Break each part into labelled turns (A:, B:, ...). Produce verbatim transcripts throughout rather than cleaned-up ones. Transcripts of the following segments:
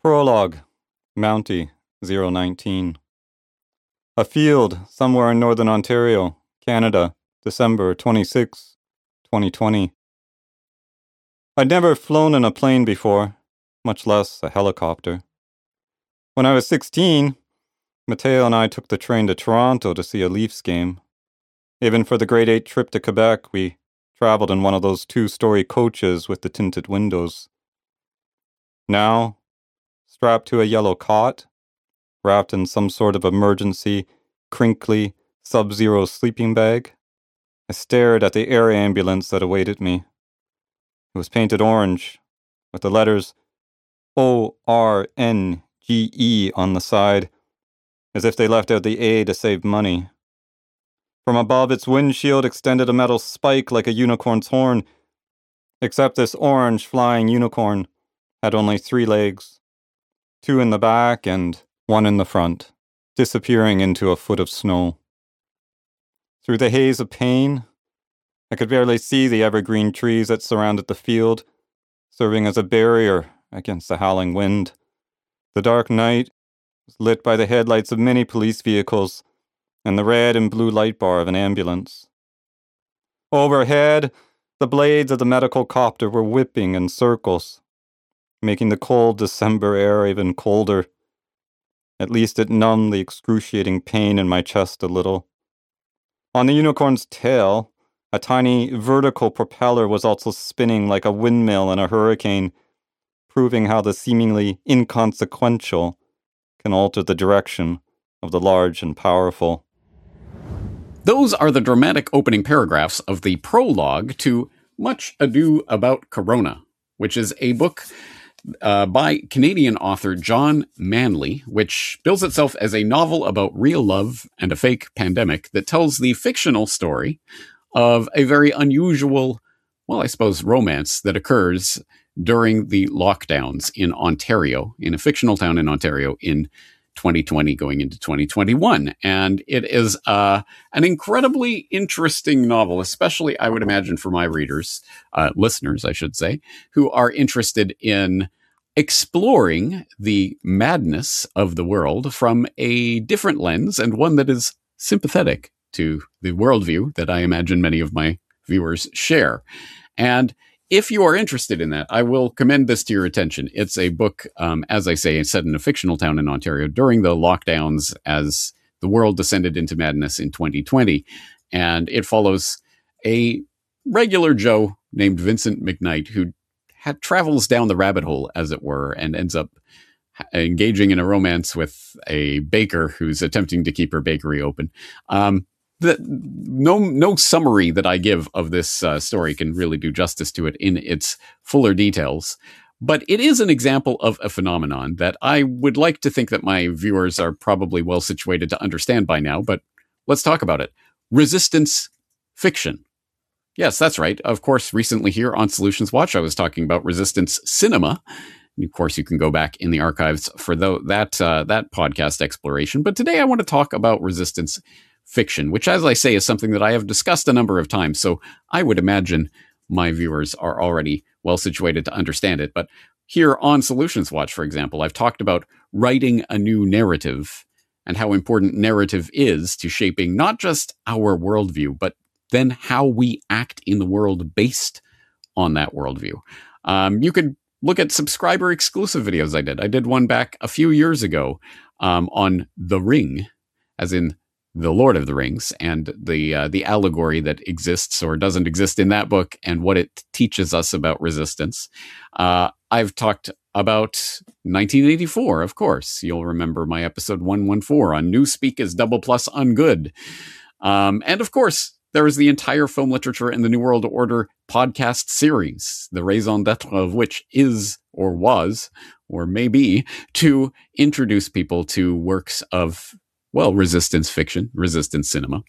A: Prologue, Mountie, zero nineteen. A field somewhere in northern Ontario, Canada, December twenty-sixth, twenty twenty. I'd never flown in a plane before, much less a helicopter. When I was sixteen, Mateo and I took the train to Toronto to see a Leafs game. Even for the grade eight trip to Quebec, we traveled in one of those two-story coaches with the tinted windows. Now, strapped to a yellow cot, wrapped in some sort of emergency, crinkly, sub-zero sleeping bag, I stared at the air ambulance that awaited me. It was painted orange, with the letters O R N G E on the side, as if they left out the A to save money. From above its windshield extended a metal spike like a unicorn's horn, except this orange flying unicorn had only three legs, two in the back and one in the front, disappearing into a foot of snow. Through the haze of pain, I could barely see the evergreen trees that surrounded the field, serving as a barrier against the howling wind. The dark night was lit by the headlights of many police vehicles and the red and blue light bar of an ambulance. Overhead, the blades of the medical copter were whipping in circles, making the cold December air even colder. At least it numbed the excruciating pain in my chest a little. On the unicorn's tail, a tiny vertical propeller was also spinning like a windmill in a hurricane, proving how the seemingly inconsequential can alter the direction of the large and powerful.
B: Those are the dramatic opening paragraphs of the prologue to Much Ado About Corona, which is a book uh, by Canadian author John Manley, which bills itself as a novel about real love and a fake pandemic that tells the fictional story of a very unusual, well, I suppose, romance that occurs during the lockdowns in Ontario, in a fictional town in Ontario in twenty twenty going into twenty twenty-one. And it is uh, an incredibly interesting novel, especially, I would imagine, for my readers, uh, listeners, I should say, who are interested in exploring the madness of the world from a different lens, and one that is sympathetic to the worldview that I imagine many of my viewers share. And if you are interested in that, I will commend this to your attention. It's a book, um, as I say, set in a fictional town in Ontario during the lockdowns as the world descended into madness in twenty twenty. And it follows a regular Joe named Vincent McKnight who had, travels down the rabbit hole, as it were, and ends up engaging in a romance with a baker who's attempting to keep her bakery open. Um, The, no no summary that I give of this uh, story can really do justice to it in its fuller details, but it is an example of a phenomenon that I would like to think that my viewers are probably well situated to understand by now, but let's talk about it. Resistance fiction. Yes, that's right. Of course, recently here on Solutions Watch, I was talking about resistance cinema. And of course, you can go back in the archives for the, that, uh, that podcast exploration. But today I want to talk about resistance fiction, which, as I say, is something that I have discussed a number of times. So I would imagine my viewers are already well situated to understand it. But here on Solutions Watch, for example, I've talked about writing a new narrative and how important narrative is to shaping not just our worldview, but then how we act in the world based on that worldview. Um, you could look at subscriber exclusive videos I did. I did one back a few years ago um, on The Ring, as in The Lord of the Rings, and the uh, the allegory that exists or doesn't exist in that book and what it teaches us about resistance. Uh, I've talked about nineteen eighty-four, of course. You'll remember my episode one fourteen on Newspeak is double plus ungood. Um, and of course, there is the entire film literature and the New World Order podcast series, the raison d'etre of which is or was or may be to introduce people to works of, well, resistance fiction, resistance cinema,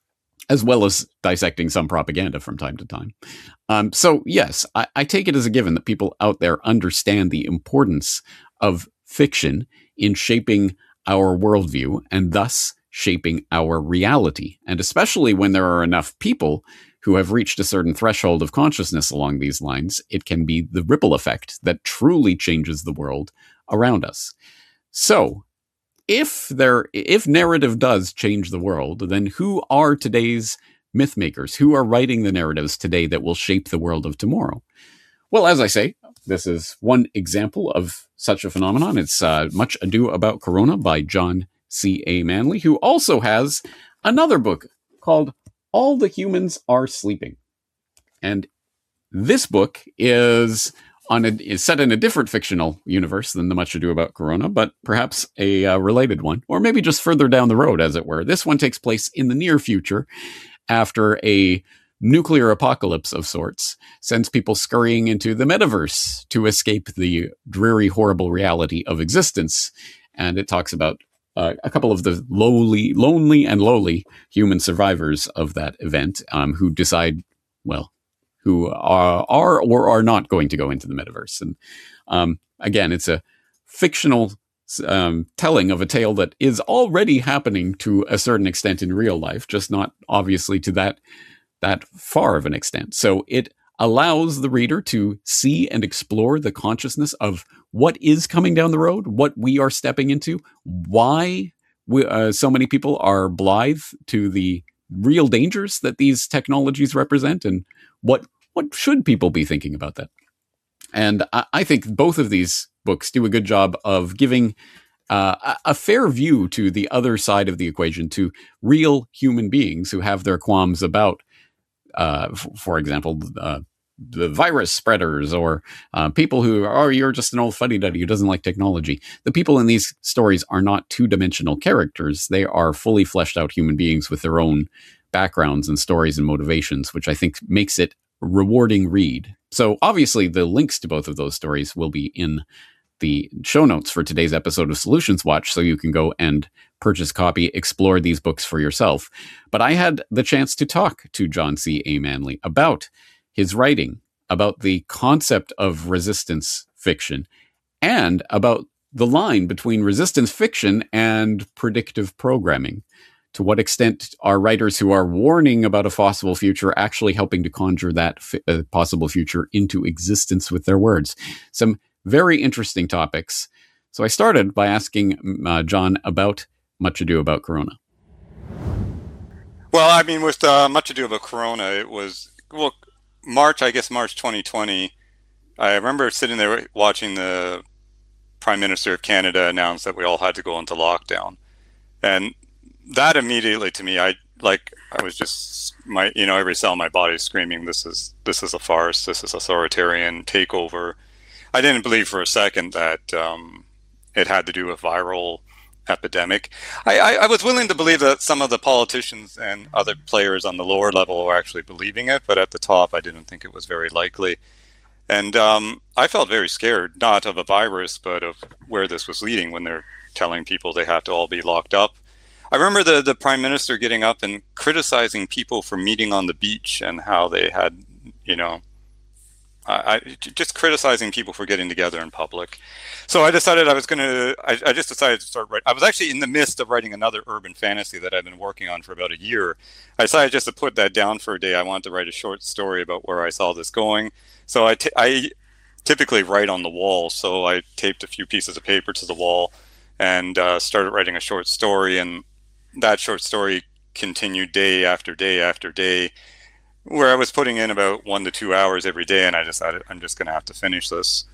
B: as well as dissecting some propaganda from time to time. Um, so, yes, I, I take it as a given that people out there understand the importance of fiction in shaping our worldview and thus shaping our reality. And especially when there are enough people who have reached a certain threshold of consciousness along these lines, it can be the ripple effect that truly changes the world around us. So if there, if narrative does change the world, then who are today's myth makers? Who are writing the narratives today that will shape the world of tomorrow? Well, as I say, this is one example of such a phenomenon. It's uh, Much Ado About Corona by John C A. Manley, who also has another book called All the Humans Are Sleeping. And this book is on a, is set in a different fictional universe than the Much Ado About Corona, but perhaps a uh, related one, or maybe just further down the road, as it were. This one takes place in the near future after a nuclear apocalypse of sorts sends people scurrying into the metaverse to escape the dreary, horrible reality of existence. And it talks about uh, a couple of the lowly, lonely and lowly human survivors of that event um, who decide, well, who are, are or are not going to go into the metaverse. And um, again, it's a fictional um, telling of a tale that is already happening to a certain extent in real life, just not obviously to that that far of an extent. So it allows the reader to see and explore the consciousness of what is coming down the road, what we are stepping into, why we, uh, so many people are blithe to the real dangers that these technologies represent, and what what should people be thinking about that. And I, I think both of these books do a good job of giving uh, a, a fair view to the other side of the equation, to real human beings who have their qualms about Uh, f- for example, uh, the virus spreaders, or uh, people who are, oh, you're just an old fuddy-duddy who doesn't like technology. The people in these stories are not two-dimensional characters. They are fully fleshed out human beings with their own backgrounds and stories and motivations, which I think makes it a rewarding read. So obviously the links to both of those stories will be in the show notes for today's episode of Solutions Watch, so you can go and purchase a copy, explore these books for yourself. But I had the chance to talk to John C A. Manley about his writing, about the concept of resistance fiction, and about the line between resistance fiction and predictive programming. To what extent are writers who are warning about a possible future actually helping to conjure that fi- uh, possible future into existence with their words? Some very interesting topics. So I started by asking uh, John about Much Ado About Corona.
A: Well, I mean, with uh, Much Ado About Corona, it was, well, March, I guess March twenty twenty. I remember sitting there watching the Prime Minister of Canada announce that we all had to go into lockdown. And that immediately, to me, I like, I was just, my, you know, every cell in my body screaming, this is, this is a farce, this is authoritarian takeover. I didn't believe for a second that um, it had to do with viral epidemic. I, I, I was willing to believe that some of the politicians and other players on the lower level were actually believing it, but at the top, I didn't think it was very likely. And um, I felt very scared, not of a virus, but of where this was leading when they're telling people they have to all be locked up. I remember the, the Prime Minister getting up and criticizing people for meeting on the beach and how they had, you know, I, I just criticizing people for getting together in public. So I decided I was going to, I, I just decided to start writing. I was actually in the midst of writing another urban fantasy that I've been working on for about a year. I decided just to put that down for a day. I wanted to write a short story about where I saw this going. So I, t- I typically write on the wall. So I taped a few pieces of paper to the wall and uh, started writing a short story. And that short story continued day after day after day, where I was putting in about one to two hours every day, and I decided I'm just going to have to finish this.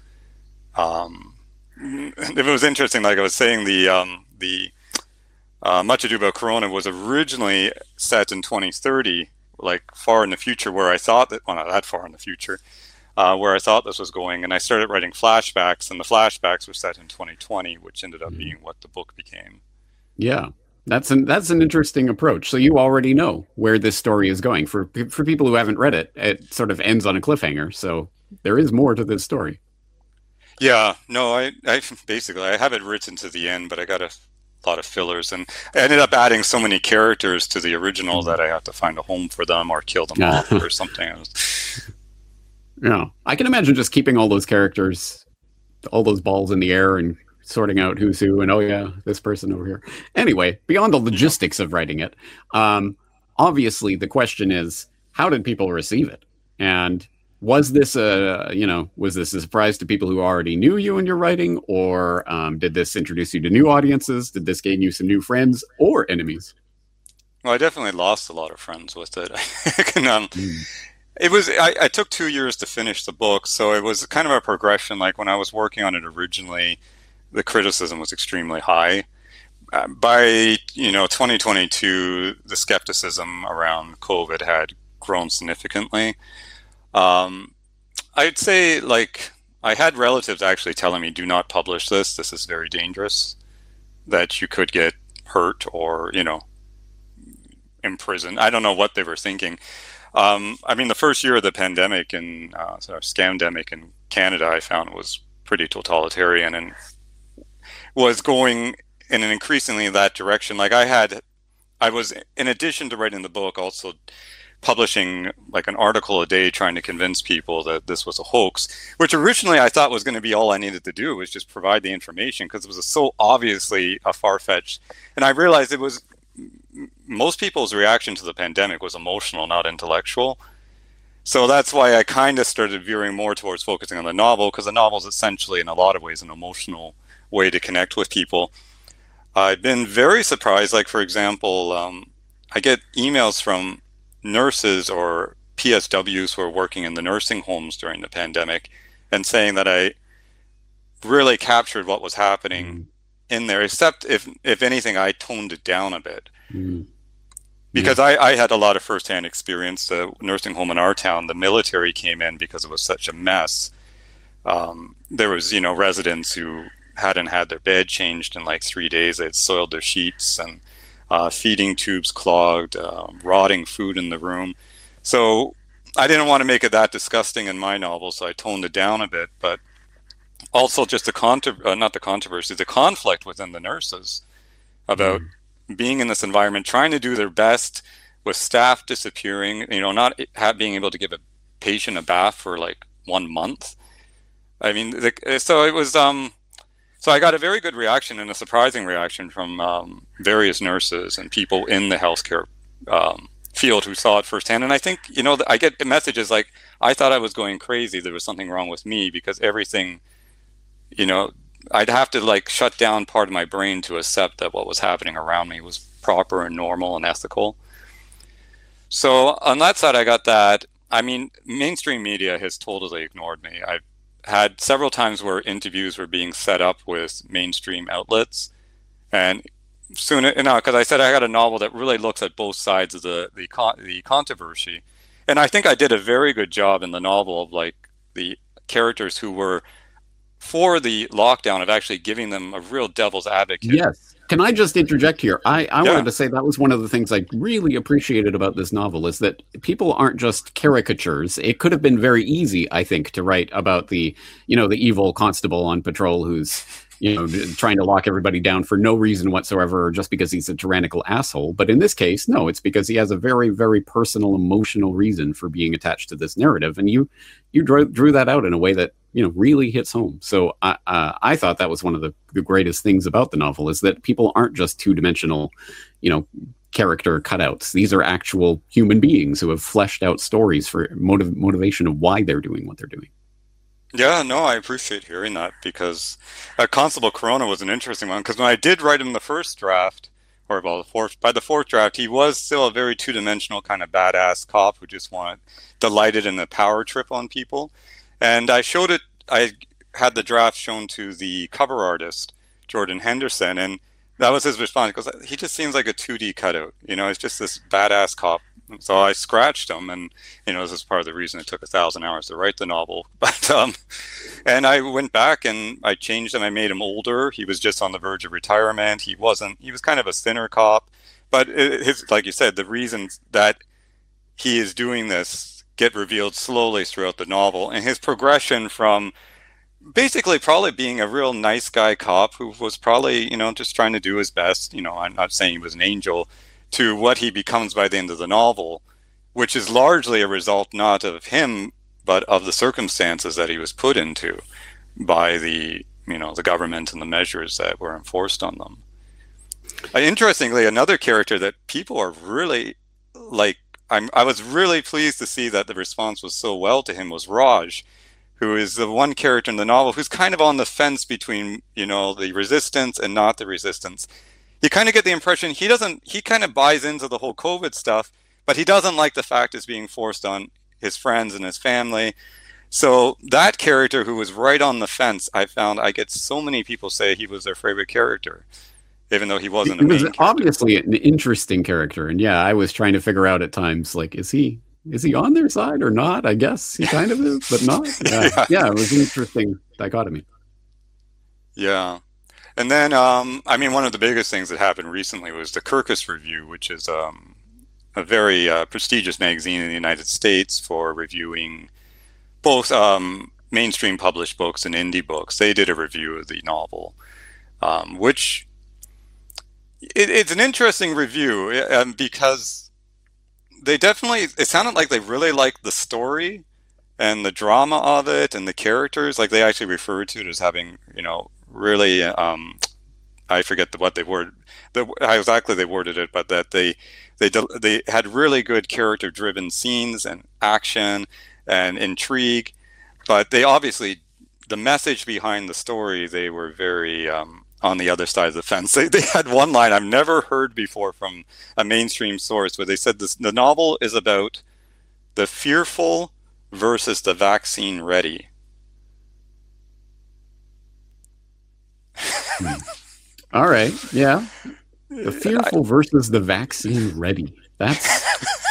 A: Um, it was interesting, like I was saying, the um, the uh, Much Ado About Corona was originally set in twenty thirty, like far in the future, where I thought that, well, not that far in the future, uh, where I thought this was going, and I started writing flashbacks, and the flashbacks were set in twenty twenty, which ended up being what the book became.
B: Yeah. That's an that's an interesting approach. So you already know where this story is going. For for people who haven't read it, it sort of ends on a cliffhanger. So there is more to this story.
A: Yeah, no, I, I basically I have it written to the end, but I got a lot of fillers, and I ended up adding so many characters to the original that I had to find a home for them or kill them off or something.
B: Yeah, I can imagine just keeping all those characters, all those balls in the air, and sorting out who's who, and oh yeah, this person over here. Anyway, beyond the logistics of writing it, um, obviously the question is, how did people receive it? And was this a, you know, was this a surprise to people who already knew you and your writing, or um, did this introduce you to new audiences? Did this gain you some new friends or enemies?
A: Well, I definitely lost a lot of friends with it. And, um,
B: Mm.
A: it was I, I took two years to finish the book, so it was kind of a progression. Like when I was working on it originally, the criticism was extremely high. Uh, by you know twenty twenty-two, the skepticism around COVID had grown significantly. Um, I'd say like I had relatives actually telling me, "Do not publish this. This is very dangerous. That you could get hurt or you know imprisoned." I don't know what they were thinking. Um, I mean, the first year of the pandemic and uh, sort of scamdemic in Canada, I found was pretty totalitarian and was going in an increasingly that direction. Like I had, I was in addition to writing the book, also publishing like an article a day trying to convince people that this was a hoax, which originally I thought was going to be all I needed to do was just provide the information because it was so obviously a far-fetched. And I realized it was most people's reaction to the pandemic was emotional, not intellectual. So that's why I kind of started veering more towards focusing on the novel, because the novel is essentially, in a lot of ways, an emotional way to connect with people. I've been very surprised. Like, for example, um, I get emails from nurses or P S Ws who are working in the nursing homes during the pandemic and saying that I really captured what was happening
B: Mm.
A: in there, except if, if anything, I toned it down a bit.
B: Mm.
A: Because I, I had a lot of firsthand experience. The nursing home in our town, the military came in because it was such a mess. Um, there was, you know, residents who hadn't had their bed changed in like three days. They had soiled their sheets and uh, feeding tubes clogged, uh, rotting food in the room. So I didn't want to make it that disgusting in my novel, so I toned it down a bit. But also just the contro- uh, not the controversy, the conflict within the nurses about
B: Mm.
A: being in this environment, trying to do their best with staff disappearing, you know, not ha- being able to give a patient a bath for like one month. I mean, the, so it was, um, so I got a very good reaction and a surprising reaction from um, various nurses and people in the healthcare um, field who saw it firsthand. And I think, you know, I get messages like, I thought I was going crazy. There was something wrong with me because everything, you know, I'd have to like shut down part of my brain to accept that what was happening around me was proper and normal and ethical. So on that side, I got that. I mean, mainstream media has totally ignored me. I've had several times where interviews were being set up with mainstream outlets, and soon, you know, because I said I got a novel that really looks at both sides of the the con- the controversy, and I think I did a very good job in the novel of like the characters who were for the lockdown of actually giving them a real devil's advocate.
B: Yes. Can I just interject here? I, I
A: Yeah.
B: wanted to say that was one of the things I really appreciated about this novel is that people aren't just caricatures. It could have been very easy, I think, to write about the, you know, the evil constable on patrol who's, you know, trying to lock everybody down for no reason whatsoever or just because he's a tyrannical asshole. But in this case, no, it's because he has a very, very personal, emotional reason for being attached to this narrative. And you you drew, drew that out in a way that, you know, really hits home. So I uh, I thought that was one of the, the greatest things about the novel is that people aren't just two-dimensional, you know, character cutouts. These are actual human beings who have fleshed out stories for motiv- motivation of why they're doing what they're doing.
A: Yeah, no, I appreciate hearing that because uh, Constable Corona was an interesting one because when I did write him the first draft, or well, the fourth, by the fourth draft, he was still a very two-dimensional kind of badass cop who just wanted delighted in the power trip on people. And I showed it, I had the draft shown to the cover artist, Jordan Henderson, and that was his response because he just seems like a two D cutout. You know, he's just this badass cop. So I scratched him, and you know, this is part of the reason it took a thousand hours to write the novel. But um, and I went back and I changed him. I made him older. He was just on the verge of retirement. He wasn't. He was kind of a thinner cop. But it, his, like you said, the reasons that he is doing this get revealed slowly throughout the novel, and his progression from basically probably being a real nice guy cop who was probably, you know, just trying to do his best. You know, I'm not saying he was an angel, to what he becomes by the end of the novel, which is largely a result not of him, but of the circumstances that he was put into by the, you know, the government and the measures that were enforced on them. Uh, interestingly, another character that people are really like I'm, I was really pleased to see that the response was so well to him was Raj, who is the one character in the novel who's kind of on the fence between, you know, the resistance and not the resistance. You kind of get the impression he doesn't, he kind of buys into the whole COVID stuff, but he doesn't like the fact it's being forced on his friends and his family. So that character who was right on the fence, I found I get so many people say he was their favorite character, even though he wasn't
B: He
A: a main
B: was
A: character.
B: obviously an interesting character. And yeah, I was trying to figure out at times, like, is he is he on their side or not? I guess he kind of is, but not. Yeah,
A: Yeah.
B: yeah, it was an interesting dichotomy.
A: Yeah. And then, um, I mean, one of the biggest things that happened recently was the Kirkus Review, which is um, a very uh, prestigious magazine in the United States for reviewing both um, mainstream published books and indie books. They did a review of the novel, um, which it, it's an interesting review um, because they definitely, it sounded like they really liked the story and the drama of it and the characters. Like they actually referred to it as having, you know, really, um, I forget the, what they worded, the, how exactly they worded it, but that they, they, they had really good character driven scenes and action and intrigue, but they obviously, the message behind the story, they were very um, on the other side of the fence. They, they had one line I've never heard before from a mainstream source where they said this, the novel is about the fearful versus the vaccine ready.
B: All right. Yeah. The fearful versus the vaccine ready. That's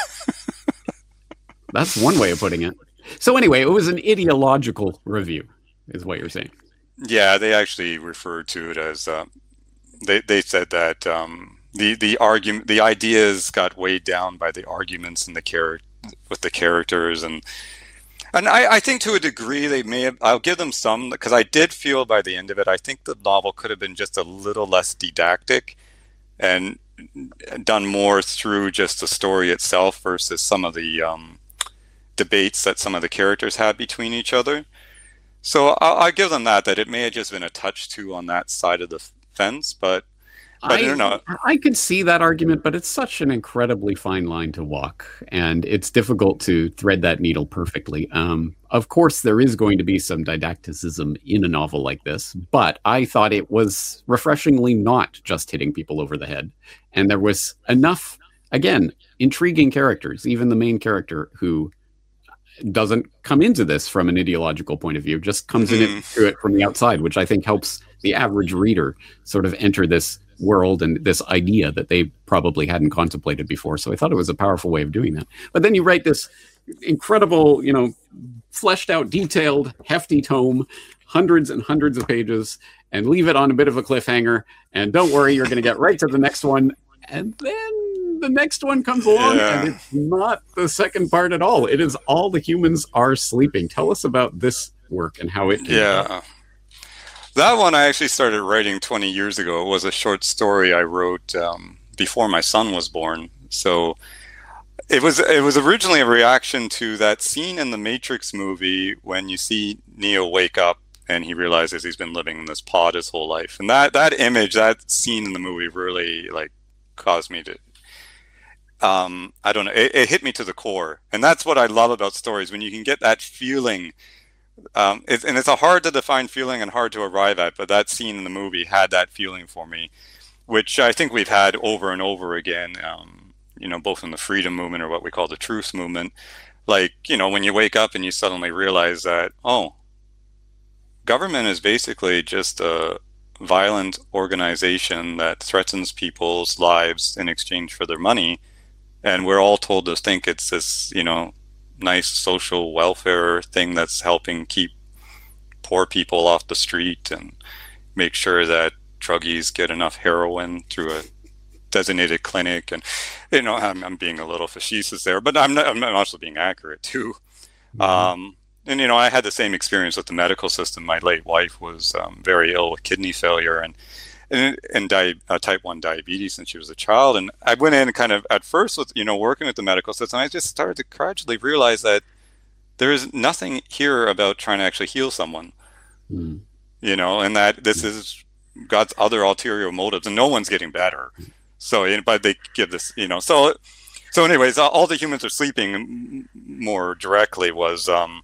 B: that's one way of putting it. So anyway, it was an ideological review, is what you're saying.
A: Yeah, they actually referred to it as uh, they they said that um, the the argument, the ideas got weighed down by the arguments and the char- with the characters, and and I, I think to a degree they may have. I'll give them some because I did feel by the end of it, I think the novel could have been just a little less didactic and done more through just the story itself versus some of the um, debates that some of the characters had between each other. So I'll, I'll give them that, that it may have just been a touch too on that side of the fence, but, but
B: I,
A: I don't know.
B: I could see that argument, but it's such an incredibly fine line to walk, and it's difficult to thread that needle perfectly. Um, of course, there is going to be some didacticism in a novel like this, but I thought it was refreshingly not just hitting people over the head. And there was enough, again, intriguing characters, even the main character who doesn't come into this from an ideological point of view, just comes mm. into it from the outside, which I think helps the average reader sort of enter this world and this idea that they probably hadn't contemplated before. So I thought it was a powerful way of doing that. But then you write this incredible, you know, fleshed out, detailed, hefty tome, hundreds and hundreds of pages, and leave it on a bit of a cliffhanger. And don't worry, you're going to get right to the next one. And then the next one comes along, yeah. and it's not the second part at all. It is All the Humans Are Sleeping. Tell us about this work and how it came
A: Yeah.
B: about.
A: That one I actually started writing twenty years ago. It was a short story I wrote um, before my son was born. So it was it was originally a reaction to that scene in the Matrix movie when you see Neo wake up and he realizes he's been living in this pod his whole life. And that, that image, that scene in the movie really like caused me to, um, I don't know, it, it hit me to the core. And that's what I love about stories, when you can get that feeling. Um, it, and it's a hard to define feeling and hard to arrive at, but that scene in the movie had that feeling for me, which I think we've had over and over again, um, you know, both in the freedom movement or what we call the truth movement. Like, you know, when you wake up and you suddenly realize that, oh, government is basically just a violent organization that threatens people's lives in exchange for their money. And we're all told to think it's this, you know, nice social welfare thing that's helping keep poor people off the street and make sure that druggies get enough heroin through a designated clinic. And, you know, I'm, I'm being a little facetious there, but I'm, not, I'm also being accurate too. Mm-hmm. Um, and, you know, I had the same experience with the medical system. My late wife was um, very ill with kidney failure and and, and di- uh, type one diabetes since she was a child. And I went in kind of at first with, you know, working with the medical system. I just started to gradually realize that there is nothing here about trying to actually heal someone, mm. you know, and that this is God's other ulterior motives, and no one's getting better. So, but they give this, you know, so So anyways, all the humans are sleeping more directly was, um,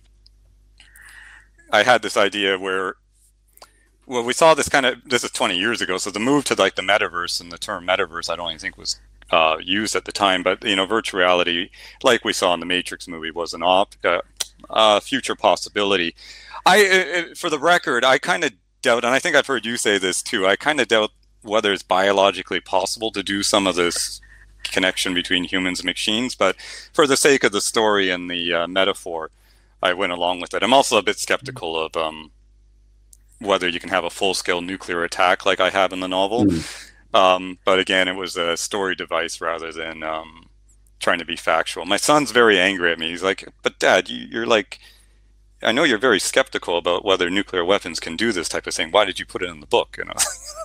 A: I had this idea where, well, we saw this kind of, this is twenty years ago, so the move to like the metaverse, and the term metaverse I don't even think was uh, used at the time, but, you know, virtual reality, like we saw in the Matrix movie, was an op, uh, uh, future possibility. I, uh, for the record, I kind of doubt, and I think I've heard you say this too, I kind of doubt whether it's biologically possible to do some of this connection between humans and machines, but for the sake of the story and the uh, metaphor, I went along with it. I'm also a bit skeptical of um, whether you can have a full-scale nuclear attack like I have in the novel. Mm. Um, but again, it was a story device rather than um, trying to be factual. My son's very angry at me. He's like, but Dad, you, you're like, I know you're very skeptical about whether nuclear weapons can do this type of thing. Why did you put it in the book? You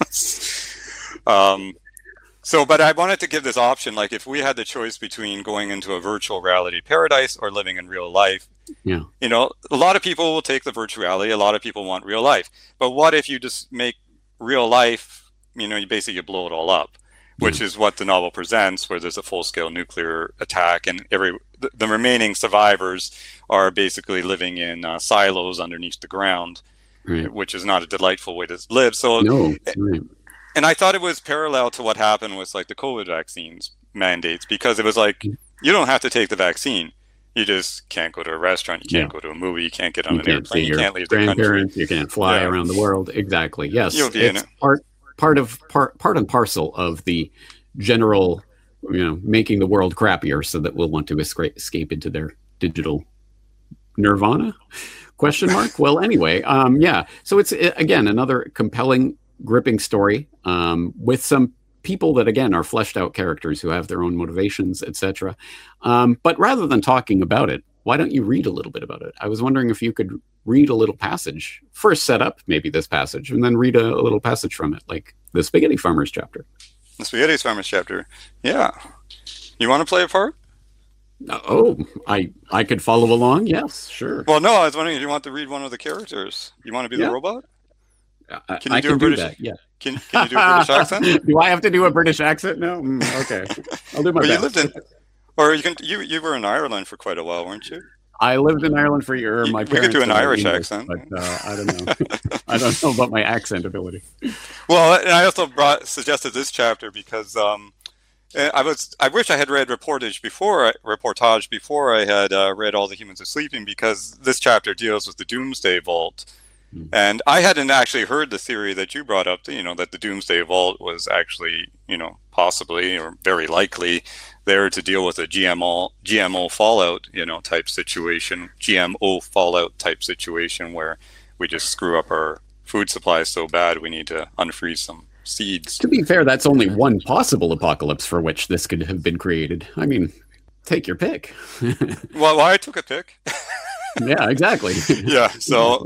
A: know. um, so, but I wanted to give this option. Like, if we had the choice between going into a virtual reality paradise or living in real life,
B: yeah,
A: you know, a lot of people will take the virtual reality. A lot of people want real life. But what if you just make real life, you know, you basically blow it all up, which mm. is what the novel presents, where there's a full-scale nuclear attack, and every the, the remaining survivors are basically living in uh, silos underneath the ground, right. which is not a delightful way to live. So,
B: no, right.
A: And I thought it was parallel to what happened with like the COVID vaccines mandates, because it was like, you don't have to take the vaccine. You just can't go to a restaurant. You can't yeah. go to a movie. You can't get on
B: you
A: an
B: can't
A: airplane.
B: See
A: you
B: your
A: can't leave the country.
B: You can't fly yeah. around the world. Exactly. Yes.
A: You'll be
B: it's
A: in it.
B: Part, part of part, part and parcel of the general, you know, making the world crappier so that we'll want to escape, escape into their digital nirvana? Question mark? Well, anyway, um, yeah. So it's, again, another compelling, gripping story um, with some people that, again, are fleshed out characters who have their own motivations, et cetera. Um, but rather than talking about it, why don't you read a little bit about it? I was wondering if you could read a little passage. First set up maybe this passage, and then read a, a little passage from it, like the Spaghetti Farmers chapter.
A: The Spaghetti Farmers chapter. Yeah. You want to play a part?
B: Oh, I I could follow along. Yes, sure.
A: Well, no, I was wondering if you want to read one of the characters. You want to be
B: yeah.
A: the robot?
B: I,
A: can you
B: I
A: do
B: can
A: a British?
B: Do that, yeah.
A: Can, can you do a British accent?
B: Do I have to do a British accent? No. Mm, okay. I'll do my
A: well,
B: best.
A: You lived in, or you can. You you were in Ireland for quite a while, weren't you?
B: I lived in Ireland for a year. My
A: we
B: parents
A: could do an Irish
B: English,
A: accent,
B: but uh, I don't know. I don't know about my accent ability.
A: Well, and I also brought suggested this chapter because um, I was. I wish I had read reportage before. I, reportage before I had uh, read All the Humans Are Sleeping, because this chapter deals with the Doomsday Vault. And I hadn't actually heard the theory that you brought up, you know, that the Doomsday Vault was actually, you know, possibly or very likely there to deal with a G M O, G M O fallout, you know, type situation, G M O fallout type situation where we just screw up our food supply so bad we need to unfreeze some seeds.
B: To be fair, that's only one possible apocalypse for which this could have been created. I mean, take your pick.
A: well, well, I took a pick.
B: Yeah, exactly.
A: Yeah, so...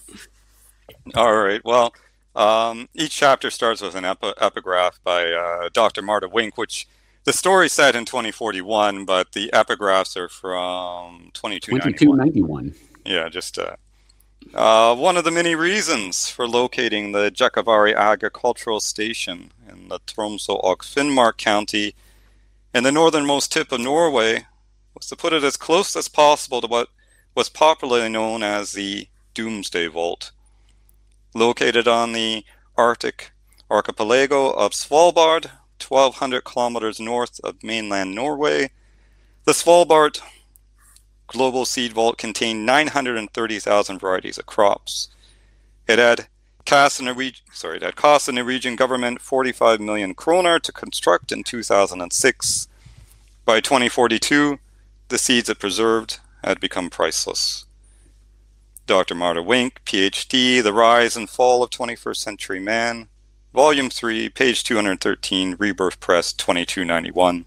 A: All right. Well, um, each chapter starts with an epi- epigraph by uh, Doctor Marta Wink, which the story set in twenty forty-one, but the epigraphs are from twenty-two ninety-one. Yeah, just uh, uh, one of the many reasons for locating the Jakavari Agricultural Station in the Tromsø og Finnmark County in the northernmost tip of Norway was to put it as close as possible to what was popularly known as the Doomsday Vault. Located on the Arctic archipelago of Svalbard, twelve hundred kilometers north of mainland Norway, the Svalbard Global Seed Vault contained nine hundred thirty thousand varieties of crops. It had cost the Norwegian, sorry, it had cost the Norwegian government forty-five million kroner to construct in two thousand six. By twenty forty-two, the seeds it preserved had become priceless. Doctor Marta Wink, P H D, The Rise and Fall of twenty-first Century Man, Volume three, page two hundred thirteen, Rebirth Press, twenty-two ninety-one.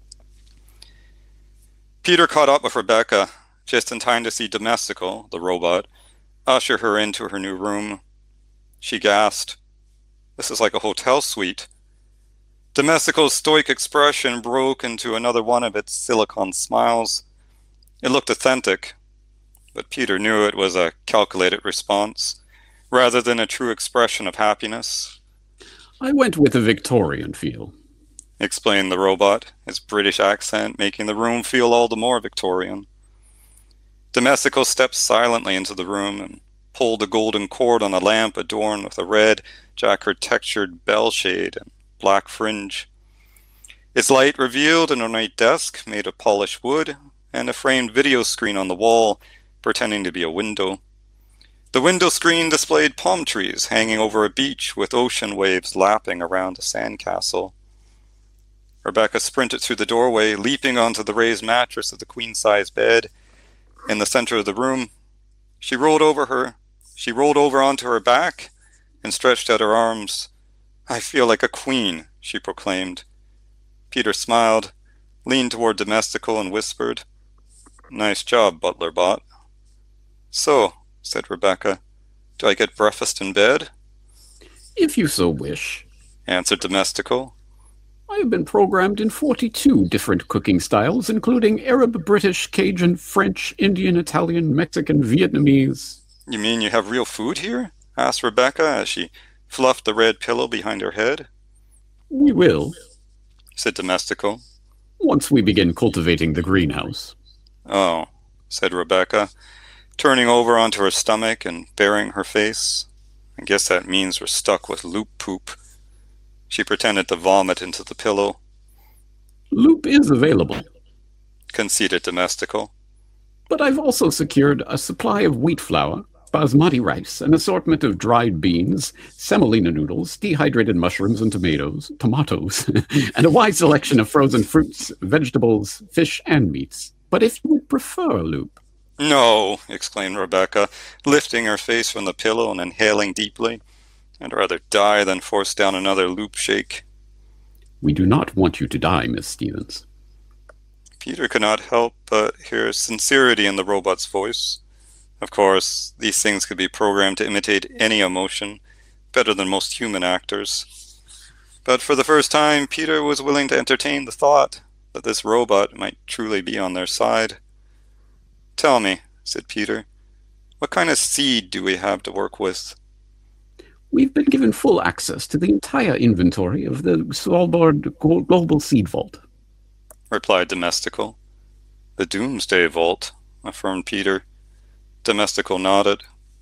A: Peter caught up with Rebecca just in time to see Domestico, the robot, usher her into her new room. She gasped. This is like a hotel suite. Domestico's stoic expression broke into another one of its silicon smiles. It looked authentic, but Peter knew it was a calculated response, rather than a true expression of happiness.
B: I went with a Victorian feel.
A: explained the robot, his British accent making the room feel all the more Victorian. Domestico stepped silently into the room and pulled a golden cord on a lamp adorned with a red, jacquard-textured bell shade and black fringe. Its light revealed an ornate desk made of polished wood and a framed video screen on the wall, pretending to be a window. The window screen displayed palm trees hanging over a beach with ocean waves lapping around a sandcastle. Rebecca sprinted through the doorway, leaping onto the raised mattress of the queen-size bed in the center of the room. She rolled over her. She rolled over onto her back and stretched out her arms. "I feel like a queen," she proclaimed. Peter smiled, leaned toward Domestico and whispered, "Nice job, butler bot." "So," said Rebecca, "do I get breakfast in bed?"
B: "If you so wish,"
A: answered Domestico.
B: "I have been programmed in forty-two different cooking styles, including Arab, British, Cajun, French, Indian, Italian, Mexican, Vietnamese."
A: "You mean you have real food here?" asked Rebecca as she fluffed the red pillow behind her head.
B: "We will,"
A: said Domestico.
B: "once we begin cultivating the greenhouse."
A: "Oh," said Rebecca, turning over onto her stomach and burying her face. "I guess that means we're stuck with loop poop." She pretended to vomit into the pillow.
B: "Loop is available,"
A: conceded Domestico.
B: "but I've also secured a supply of wheat flour, basmati rice, an assortment of dried beans, semolina noodles, dehydrated mushrooms and tomatoes, tomatoes, and a wide selection of frozen fruits, vegetables, fish, and meats. But if you would prefer, Loop..."
A: "No," exclaimed Rebecca, lifting her face from the pillow and inhaling deeply. "I'd rather die than force down another loop shake."
B: "We do not want you to die, Miss Stevens."
A: Peter could not help but hear sincerity in the robot's voice. Of course, these things could be programmed to imitate any emotion, better than most human actors. But for the first time, Peter was willing to entertain the thought that this robot might truly be on their side. "Tell me," said Peter, "what kind of seed do we have to work with?"
B: "We've been given full access to the entire inventory of the Svalbard Global Seed Vault,"
A: replied Domestico. "The Doomsday Vault," affirmed Peter. Domestico nodded.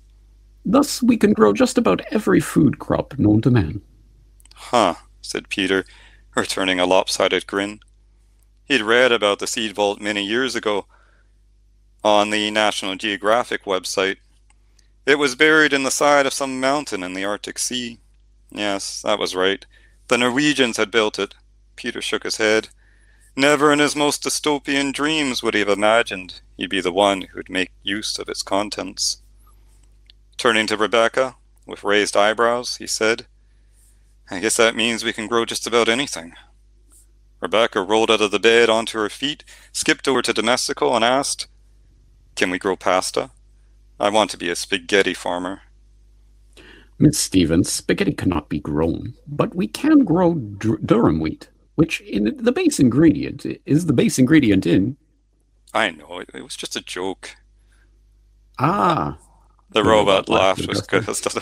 B: "Thus we can grow just about every food crop known to man."
A: "Huh," said Peter, returning a lopsided grin. He'd read about the Seed Vault many years ago on the National Geographic website. It was buried in the side of some mountain in the Arctic Sea. Yes, that was right. The Norwegians had built it. Peter shook his head. Never in his most dystopian dreams would he have imagined he'd be the one who'd make use of its contents. Turning to Rebecca, with raised eyebrows, he said, "I guess that means we can grow just about anything." Rebecca rolled out of the bed onto her feet, skipped over to Domestico, and asked, "Can we grow pasta? I want to be a spaghetti farmer."
B: "Miss Stevens, spaghetti cannot be grown, but we can grow dur- durum wheat, which in the base ingredient is the base ingredient in..."
A: "I know, it, it was just a joke."
B: "Ah."
A: The, the robot, robot laughed with gusto.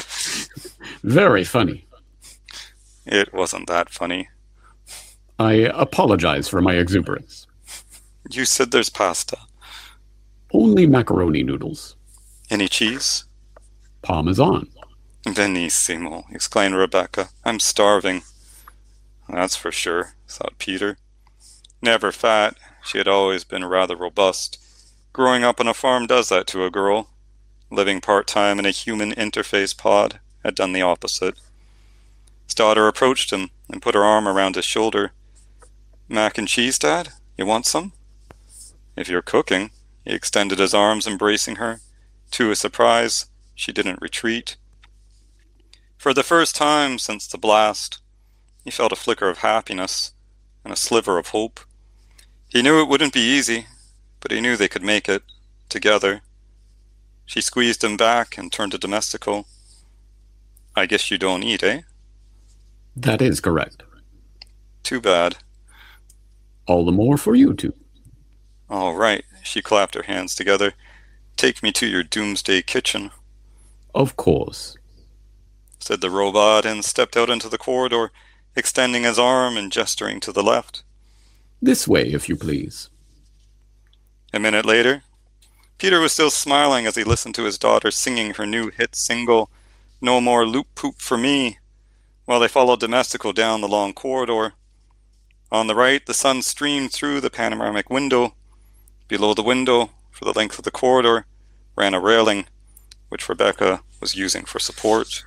B: "Very funny."
A: "It wasn't that funny."
B: "I apologize for my exuberance."
A: "You said there's pasta."
B: "Only macaroni noodles."
A: "Any cheese?"
B: "Parmesan."
A: "Benissimo," exclaimed Rebecca. "I'm starving." "That's for sure," thought Peter. Never fat, she had always been rather robust. Growing up on a farm does that to a girl. Living part-time in a human interface pod had done the opposite. His daughter approached him and put her arm around his shoulder. "Mac and cheese, Dad? You want some?" "If you're cooking." He extended his arms, embracing her. To his surprise, she didn't retreat. For the first time since the blast, he felt a flicker of happiness and a sliver of hope. He knew it wouldn't be easy, but he knew they could make it, together. She squeezed him back and turned to Domestico. "I guess you don't eat, eh?"
B: "That is correct."
A: "Too bad."
B: "All the more for you two."
A: "All right," she clapped her hands together. "Take me to your doomsday kitchen."
B: "Of course,"
A: said the robot, and stepped out into the corridor, extending his arm and gesturing to the left.
B: This way, if you please.
A: A minute later, Peter was still smiling as he listened to his daughter singing her new hit single, No More Loop Poop for Me, while they followed Domestico down the long corridor. On the right, the sun streamed through the panoramic window. Below the window, for the length of the corridor, ran a railing, which Rebecca was using for support.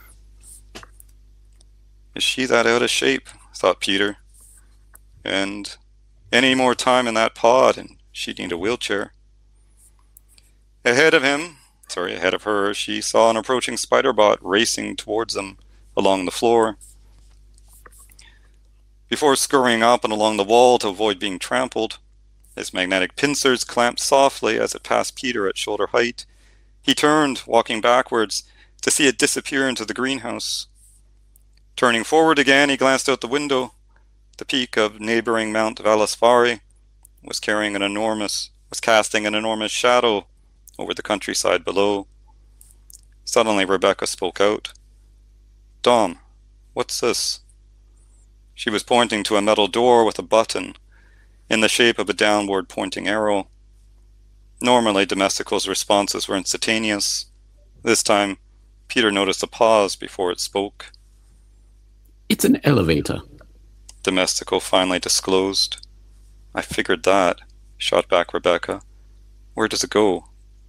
A: Is she that out of shape? Thought Peter. And any more time in that pod and she'd need a wheelchair. Ahead of him, sorry, ahead of her, she saw an approaching spider-bot racing towards them along the floor. Before scurrying up and along the wall to avoid being trampled, his magnetic pincers clamped softly as it passed Peter at shoulder height. He turned, walking backwards, to see it disappear into the greenhouse. Turning forward again, he glanced out the window. The peak of neighboring Mount Vallisfari was carrying an enormous, was casting an enormous shadow over the countryside below. Suddenly Rebecca spoke out. Dom, what's this? She was pointing to a metal door with a button in the shape of a downward pointing arrow. Normally, Domestico's responses were instantaneous. This time, Peter noticed a pause before it spoke.
B: It's an elevator,
A: Domestico finally disclosed. I figured that, shot back Rebecca. Where does it go?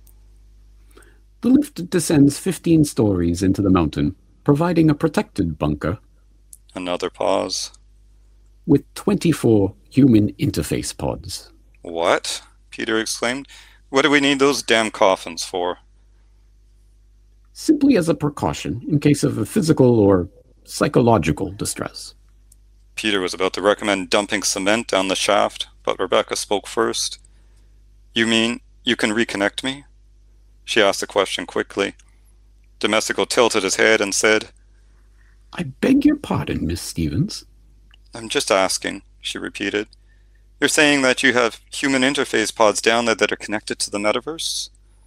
B: The lift descends fifteen stories into the mountain, providing a protected bunker.
A: Another pause.
B: With twenty-four human interface pods.
A: What? Peter exclaimed. What do we need those damn coffins for?
B: Simply as a precaution, in case of a physical or psychological distress.
A: Peter was about to recommend dumping cement down the shaft, but Rebecca spoke first. You mean you can reconnect me? She asked the question quickly. Domestico tilted his head and said,
B: I beg your pardon, Miss Stevens.
A: I'm just asking, she repeated. You're saying that you have human interface pods down there that are connected to the metaverse?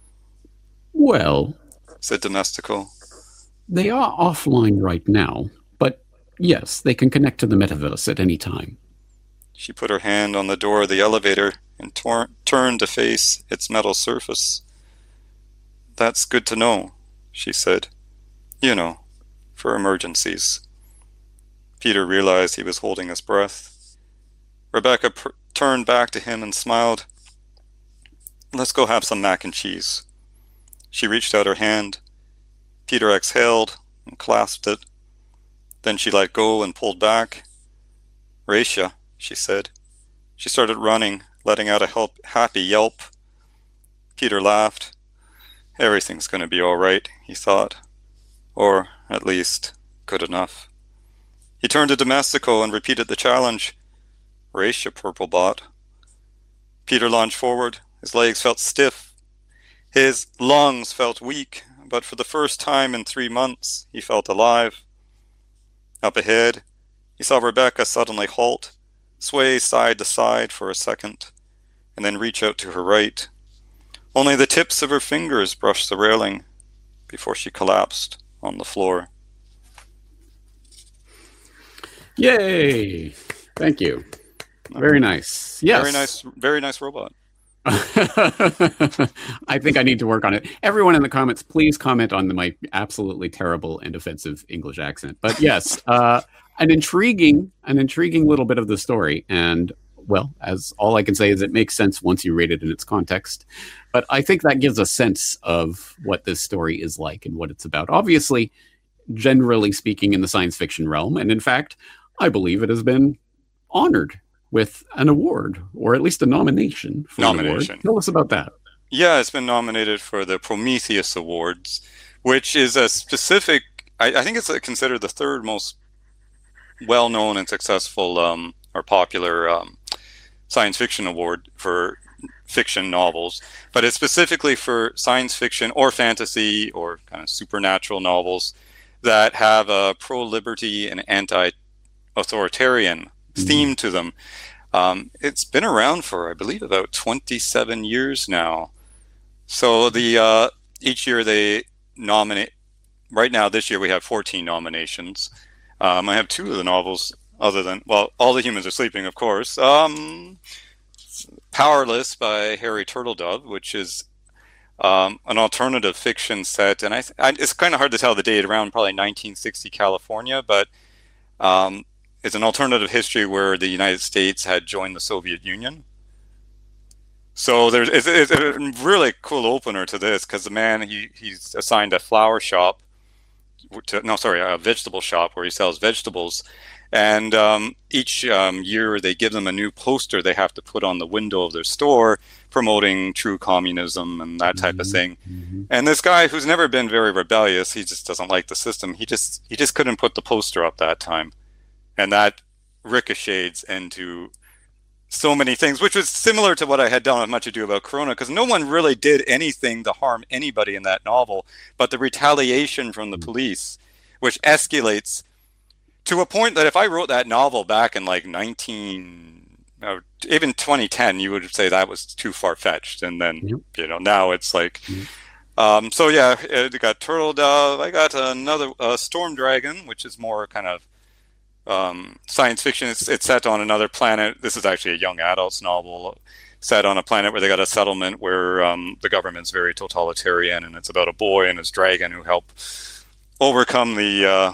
B: Well,
A: said Domestico.
B: They are offline right now, but yes, they can connect to the metaverse at any time.
A: She put her hand on the door of the elevator and tor- turned to face its metal surface. That's good to know, she said. You know, for emergencies. Peter realized he was holding his breath. Rebecca pr- turned back to him and smiled. Let's go have some mac and cheese. She reached out her hand. Peter exhaled and clasped it. Then she let go and pulled back. Raisha, she said. She started running, letting out a help- happy yelp. Peter laughed. Everything's going to be all right, he thought. Or, at least, good enough. He turned to Domestico and repeated the challenge. Race, you purple bot. Peter lunged forward. His legs felt stiff. His lungs felt weak, but for the first time in three months, he felt alive. Up ahead, he saw Rebecca suddenly halt, sway side to side for a second, and then reach out to her right. Only the tips of her fingers brushed the railing before she collapsed on the floor.
B: Yay! Thank you. Very nice. Yes.
A: Very nice, very nice robot.
B: I think I need to work on it. Everyone in the comments, please comment on the, my absolutely terrible and offensive English accent. But yes, uh, an intriguing, an intriguing little bit of the story. And well, as all I can say is it makes sense once you read it in its context. But I think that gives a sense of what this story is like and what it's about. Obviously, generally speaking, in the science fiction realm, and in fact, I believe it has been honored with an award, or at least a nomination for
A: Nomination.
B: an award. Tell us about that.
A: Yeah, it's been nominated for the Prometheus Awards, which is a specific, I, I think it's considered the third most well-known and successful um, or popular um, science fiction award for fiction novels, but it's specifically for science fiction or fantasy or kind of supernatural novels that have a pro-liberty and anti-authoritarian theme to them. Um, it's been around for, I believe, about twenty-seven years now. So the uh, each year they nominate. Right now, this year we have fourteen nominations. Um, I have two of the novels, other than, well, All the Humans Are Sleeping, of course. Um, Powerless by Harry Turtledove, which is um, an alternative fiction set, and I, th- I it's kind of hard to tell the date, around probably nineteen sixty California, but um, it's an alternative history where the United States had joined the Soviet Union. So there's it's, it's a really cool opener to this, because the man he he's assigned a flower shop, to, no sorry a vegetable shop where he sells vegetables, and um, each um, year they give them a new poster they have to put on the window of their store promoting true communism and that type of thing.
B: Mm-hmm.
A: And this guy, who's never been very rebellious, he just doesn't like the system. He just he just couldn't put the poster up that time, and that ricochets into so many things, which was similar to what I had done with Much Ado About Corona, because no one really did anything to harm anybody in that novel, but the retaliation from the police, which escalates to a point that if I wrote that novel back in like nineteen, uh, even twenty ten, you would say that was too far-fetched. And then,
B: Yep.
A: you know, now it's like,
B: Yep.
A: um, so yeah, I got Turtledove. I got another uh, Storm Dragon, which is more kind of um, science fiction. It's, it's set on another planet. This is actually a young adult's novel set on a planet where they got a settlement where um, the government's very totalitarian, and it's about a boy and his dragon who help overcome the uh,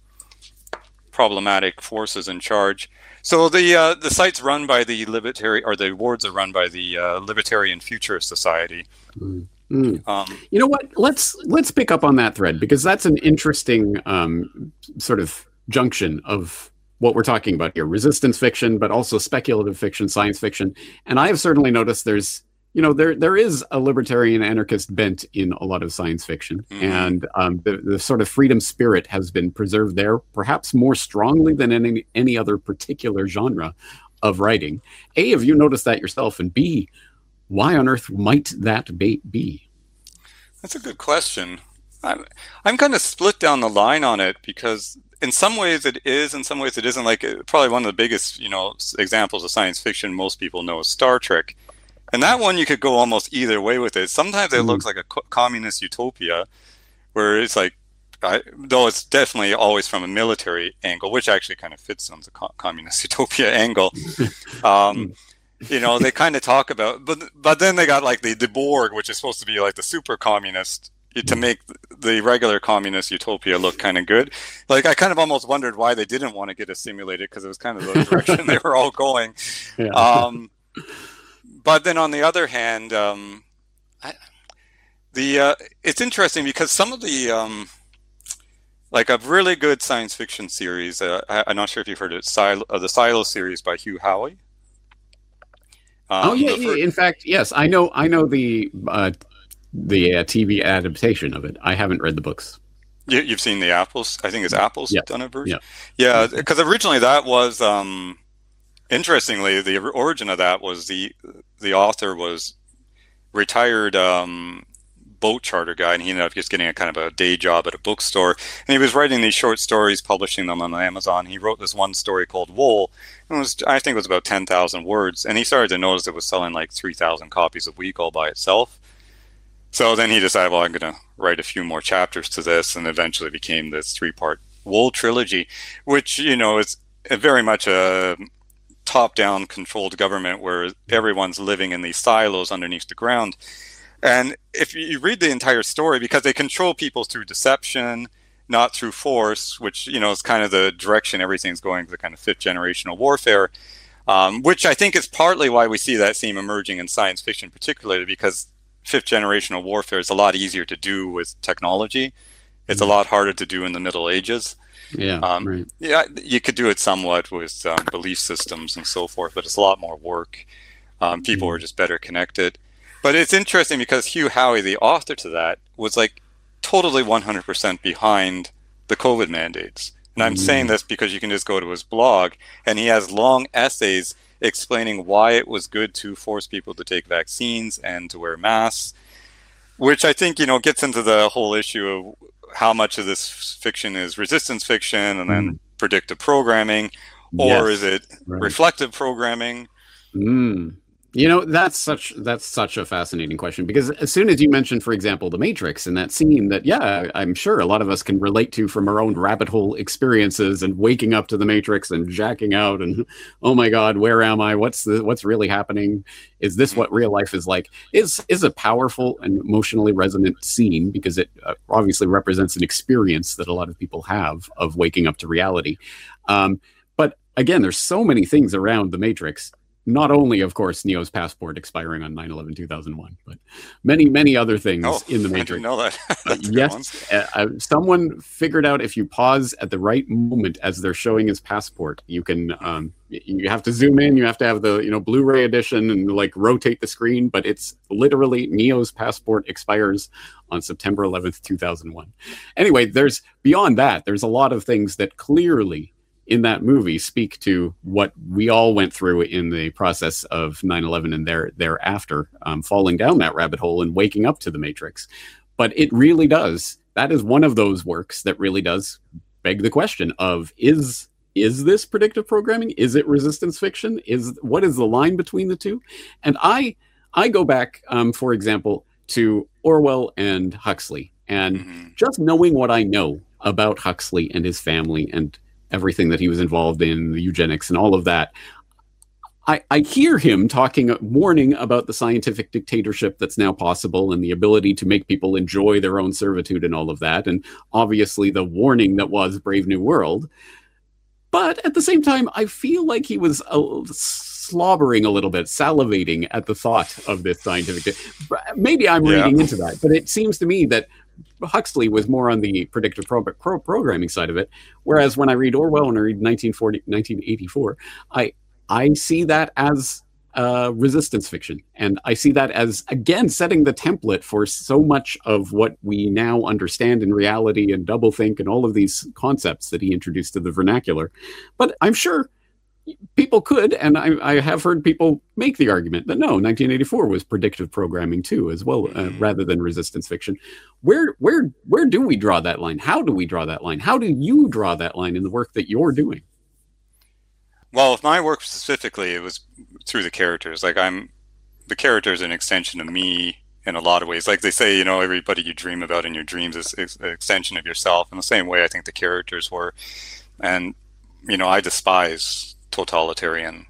A: problematic forces in charge. So the uh, the site's run by the Libertarian, or the awards are run by the uh, Libertarian Future Society.
B: Mm. Mm.
A: Um,
B: You know what? Let's let's pick up on that thread, because that's an interesting um, sort of junction of what we're talking about here: resistance fiction, but also speculative fiction, science fiction. And I have certainly noticed there's, you know, there there is a libertarian anarchist bent in a lot of science fiction,
A: Mhm.
B: and um, the the sort of freedom spirit has been preserved there, perhaps more strongly than any any other particular genre of writing. A, have you noticed that yourself? And B, why on earth might that be? be?
A: That's a good question. I'm I'm kind of split down the line on it, because in some ways it is, in some ways it isn't. Like uh, probably one of the biggest, you know, s- examples of science fiction most people know is Star Trek, and that one you could go almost either way with it. Sometimes it
B: Mm.
A: looks like a co- communist utopia, where it's like, I, though it's definitely always from a military angle, which actually kind of fits on the co- communist utopia angle. Um, you know, they kind of talk about, but but then they got like the, the Borg, which is supposed to be like the super communist, to make the regular communist utopia look kind of good. Like I kind of almost wondered why they didn't want to get it simulated, because it was kind of the direction they were all going.
B: Yeah.
A: Um, but then on the other hand, um, I, the uh, it's interesting because some of the um, like a really good science fiction series. Uh, I, I'm not sure if you've heard it. Silo, uh, the Silo series by Hugh Howey. Um,
B: Oh yeah,
A: the fir-
B: yeah. In fact, yes, I know. I know the uh, the uh, T V adaptation of it. I haven't read the books.
A: You, you've seen the Apples? I think it's Apple's
B: Yes.
A: done a version.
B: Yeah.
A: Yeah, because originally that was, um, interestingly, the origin of that was the the author was retired um, boat charter guy, and he ended up just getting a kind of a day job at a bookstore. And he was writing these short stories, publishing them on Amazon. He wrote this one story called Wool. It was, I think, it was about ten thousand words, and he started to notice it was selling like three thousand copies a week all by itself. So then he decided, well, I'm going to write a few more chapters to this, and eventually became this three-part Wool trilogy, which, you know, is very much a top-down controlled government where everyone's living in these silos underneath the ground. And if you read the entire story, because they control people through deception, not through force, which, you know, is kind of the direction everything's going, the kind of fifth generational warfare, um, which I think is partly why we see that theme emerging in science fiction, particularly because fifth generational warfare is a lot easier to do with technology. It's a lot harder to do in the Middle Ages.
B: Yeah.
A: Um,
B: right.
A: Yeah, you could do it somewhat with um, belief systems and so forth, but it's a lot more work. Um, people
B: Mm.
A: are just better connected. But it's interesting because Hugh Howey, the author to that, was like totally one hundred percent behind the COVID mandates. And I'm
B: Mm.
A: saying this because you can just go to his blog, and he has long essays explaining why it was good to force people to take vaccines and to wear masks, which I think, you know, gets into the whole issue of how much of this fiction is resistance fiction and then predictive programming, or
B: Yes.
A: is it
B: Right.
A: reflective programming?
B: Mm. You know, that's such that's such a fascinating question, because as soon as you mentioned, for example, The Matrix and that scene that, yeah, I'm sure a lot of us can relate to from our own rabbit hole experiences and waking up to The Matrix and jacking out and, oh my God, where am I? What's the what's really happening? Is this what real life is like? Is is a powerful and emotionally resonant scene, because it uh, obviously represents an experience that a lot of people have of waking up to reality. Um, but again, there's so many things around The Matrix. Not only, of course, Neo's passport expiring on nine eleven two thousand one, but many, many other things
A: Oh,
B: in The
A: I
B: Matrix.
A: didn't know that.
B: Uh,
A: That's a good one.
B: yes, uh, uh, someone figured out if you pause at the right moment as they're showing his passport, you can. Um, y- you have to zoom in. You have to have the you know Blu-ray edition and like rotate the screen. But it's literally Neo's passport expires on September eleventh, two thousand one. Anyway, there's beyond that. There's a lot of things that clearly in that movie speak to what we all went through in the process of nine eleven and there thereafter, um, falling down that rabbit hole and waking up to the Matrix. But it really does. That is one of those works that really does beg the question of, is is this predictive programming? Is it resistance fiction? Is what is the line between the two? And I I go back, um, for example, to Orwell and Huxley, and
A: Mm-hmm.
B: just knowing what I know about Huxley and his family and everything that he was involved in, the eugenics and all of that. I, I hear him talking, warning about the scientific dictatorship that's now possible and the ability to make people enjoy their own servitude and all of that. And obviously the warning that was Brave New World. But at the same time, I feel like he was uh, slobbering a little bit, salivating at the thought of this scientific. Maybe I'm
A: Yeah.
B: reading into that, but it seems to me that Huxley was more on the predictive pro- pro- programming side of it, whereas when I read Orwell and I read nineteen forty, nineteen eighty-four, I I see that as uh, resistance fiction, and I see that as, again, setting the template for so much of what we now understand in reality and doublethink and all of these concepts that he introduced to the vernacular. But I'm sure people could, and I, I have heard people make the argument that no, nineteen eighty-four was predictive programming too, as well, uh, rather than resistance fiction. Where, where, where do we draw that line? How do we draw that line? How do you draw that line in the work that you're doing?
A: Well, with my work specifically, it was through the characters. Like I'm, the character is an extension of me in a lot of ways. Like they say, you know, everybody you dream about in your dreams is, is an extension of yourself. In the same way, I think the characters were. And, you know, I despise totalitarianism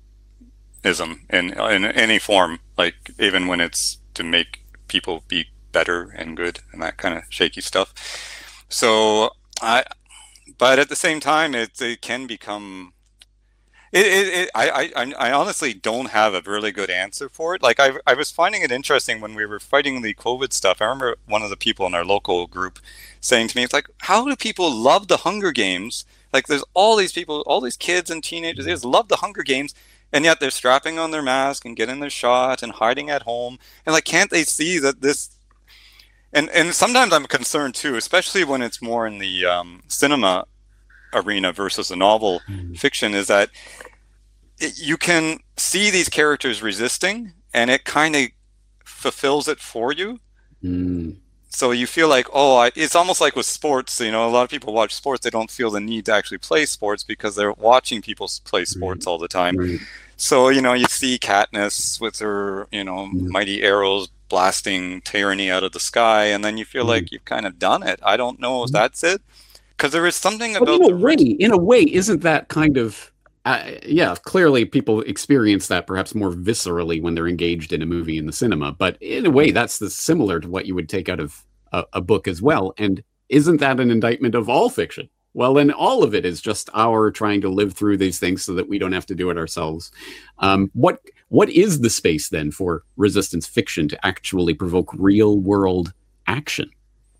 A: in, in any form, like even when it's to make people be better and good and that kind of shaky stuff. So I, but at the same time, it, it can become, it, it, it I, I, I honestly don't have a really good answer for it. Like I, I was finding it interesting when we were fighting the COVID stuff. I remember one of the people in our local group saying to me, it's like, how do people love the Hunger Games? Like there's all these people, all these kids and teenagers, they just love the Hunger Games, and yet they're strapping on their mask and getting their shot and hiding at home. And like, can't they see that this, and, and sometimes I'm concerned too, especially when it's more in the um, cinema arena versus the novel mm. fiction, is that it, you can see these characters resisting and it kind of fulfills it for you. Mm. So you feel like, oh, I, it's almost like with sports, you know, a lot of people watch sports, they don't feel the need to actually play sports because they're watching people play sports all the time. Right. So, you know, you see Katniss with her, you know, yeah. mighty arrows blasting tyranny out of the sky, and then you feel mm. like you've kind of done it. I don't know if that's it. Because there is something about...
B: But in a way, in a way, isn't that kind of... Uh, yeah, clearly people experience that perhaps more viscerally when they're engaged in a movie in the cinema. But in a way, that's the, similar to what you would take out of a, a book as well. And isn't that an indictment of all fiction? Well, then all of it is just our trying to live through these things so that we don't have to do it ourselves. Um, what what is the space then for resistance fiction to actually provoke real world action?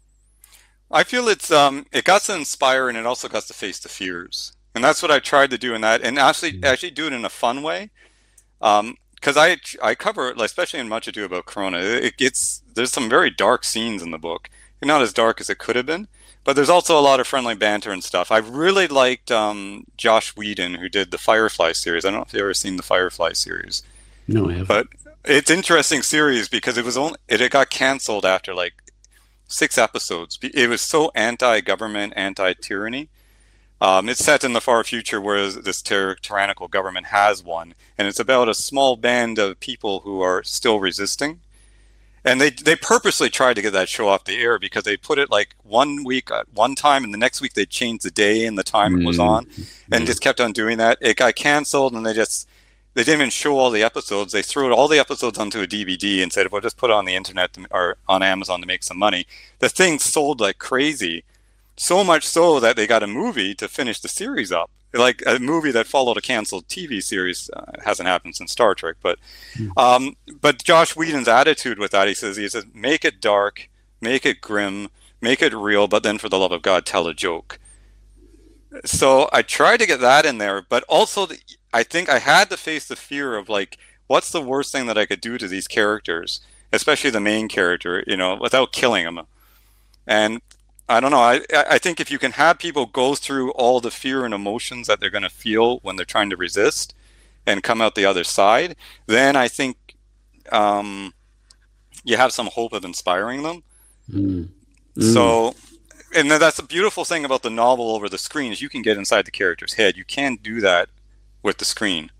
A: I feel it's um, it got to inspire and it also got to face the fears. And that's what I tried to do in that, and actually actually do it in a fun way. Um, because I I cover, especially in Much Ado About Corona, it gets, there's some very dark scenes in the book. Not as dark as it could have been, but there's also a lot of friendly banter and stuff. I really liked um, Josh Whedon, who did the Firefly series. I don't know if you've ever seen the Firefly series.
B: No, I haven't.
A: But it's an interesting series because it was only, it, it got canceled after like six episodes. It was so anti-government, anti-tyranny. Um, it's set in the far future where this tyr- tyrannical government has one, and it's about a small band of people who are still resisting. And they they purposely tried to get that show off the air because they put it like one week at one time, and the next week they changed the day and the time it was on, and just kept on doing that. It got canceled, and they just they didn't even show all the episodes. They threw all the episodes onto a D V D and said, "Well, just put it on the internet to, or on Amazon to make some money." The thing sold like crazy, so much so that they got a movie to finish the series up. Like a movie that followed a canceled T V series. Uh, hasn't happened since Star Trek, but um, but Josh Whedon's attitude with that, he says, he says, make it dark, make it grim, make it real, but then for the love of God, tell a joke. So I tried to get that in there, but also the, I think I had to face the fear of like, what's the worst thing that I could do to these characters, especially the main character, you know, without killing him. And I don't know. I I think if you can have people go through all the fear and emotions that they're going to feel when they're trying to resist and come out the other side, then I think um, you have some hope of inspiring them. Mm. Mm. So, and that's the beautiful thing about the novel over the screen is you can get inside the character's head. You can't do that with the screen.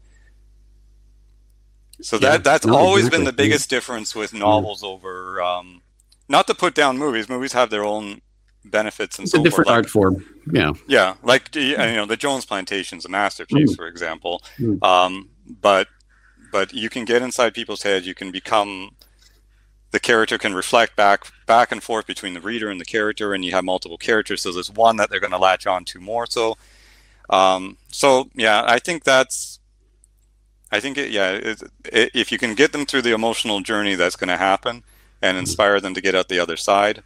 A: So yeah, that that's no, always exactly. been the biggest yeah. difference with novels yeah. over, um, not to put down movies. Movies have their own benefits and
B: it's
A: so
B: a different
A: forth.
B: art form. Yeah.
A: Yeah. Like, you know, the Jones Plantation's a masterpiece, mm. for example. Mm. Um, but, but you can get inside people's heads. You can become, the character can reflect back, back and forth between the reader and the character, and you have multiple characters. So there's one that they're going to latch on to more. So, um, so yeah, I think that's, I think, it, yeah, it, it, if you can get them through the emotional journey that's going to happen and inspire them to get out the other side.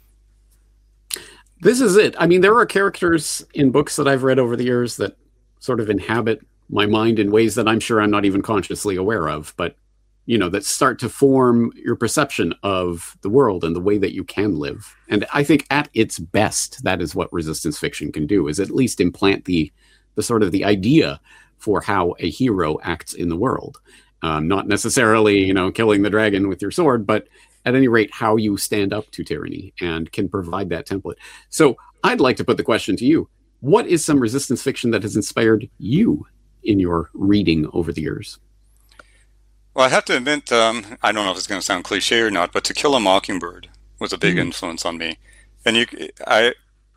B: This is it. I mean, there are characters in books that I've read over the years that sort of inhabit my mind in ways that I'm sure I'm not even consciously aware of, but, you know, that start to form your perception of the world and the way that you can live. And I think at its best, that is what resistance fiction can do, is at least implant the, the sort of the idea for how a hero acts in the world. Um, not necessarily, you know, killing the dragon with your sword, but at any rate, how you stand up to tyranny and can provide that template. So I'd like to put the question to you. What is some resistance fiction that has inspired you in your reading over the years?
A: Well, I have to admit, um, I don't know if it's going to sound cliche or not, but To Kill a Mockingbird was a big mm. influence on me. And you, I,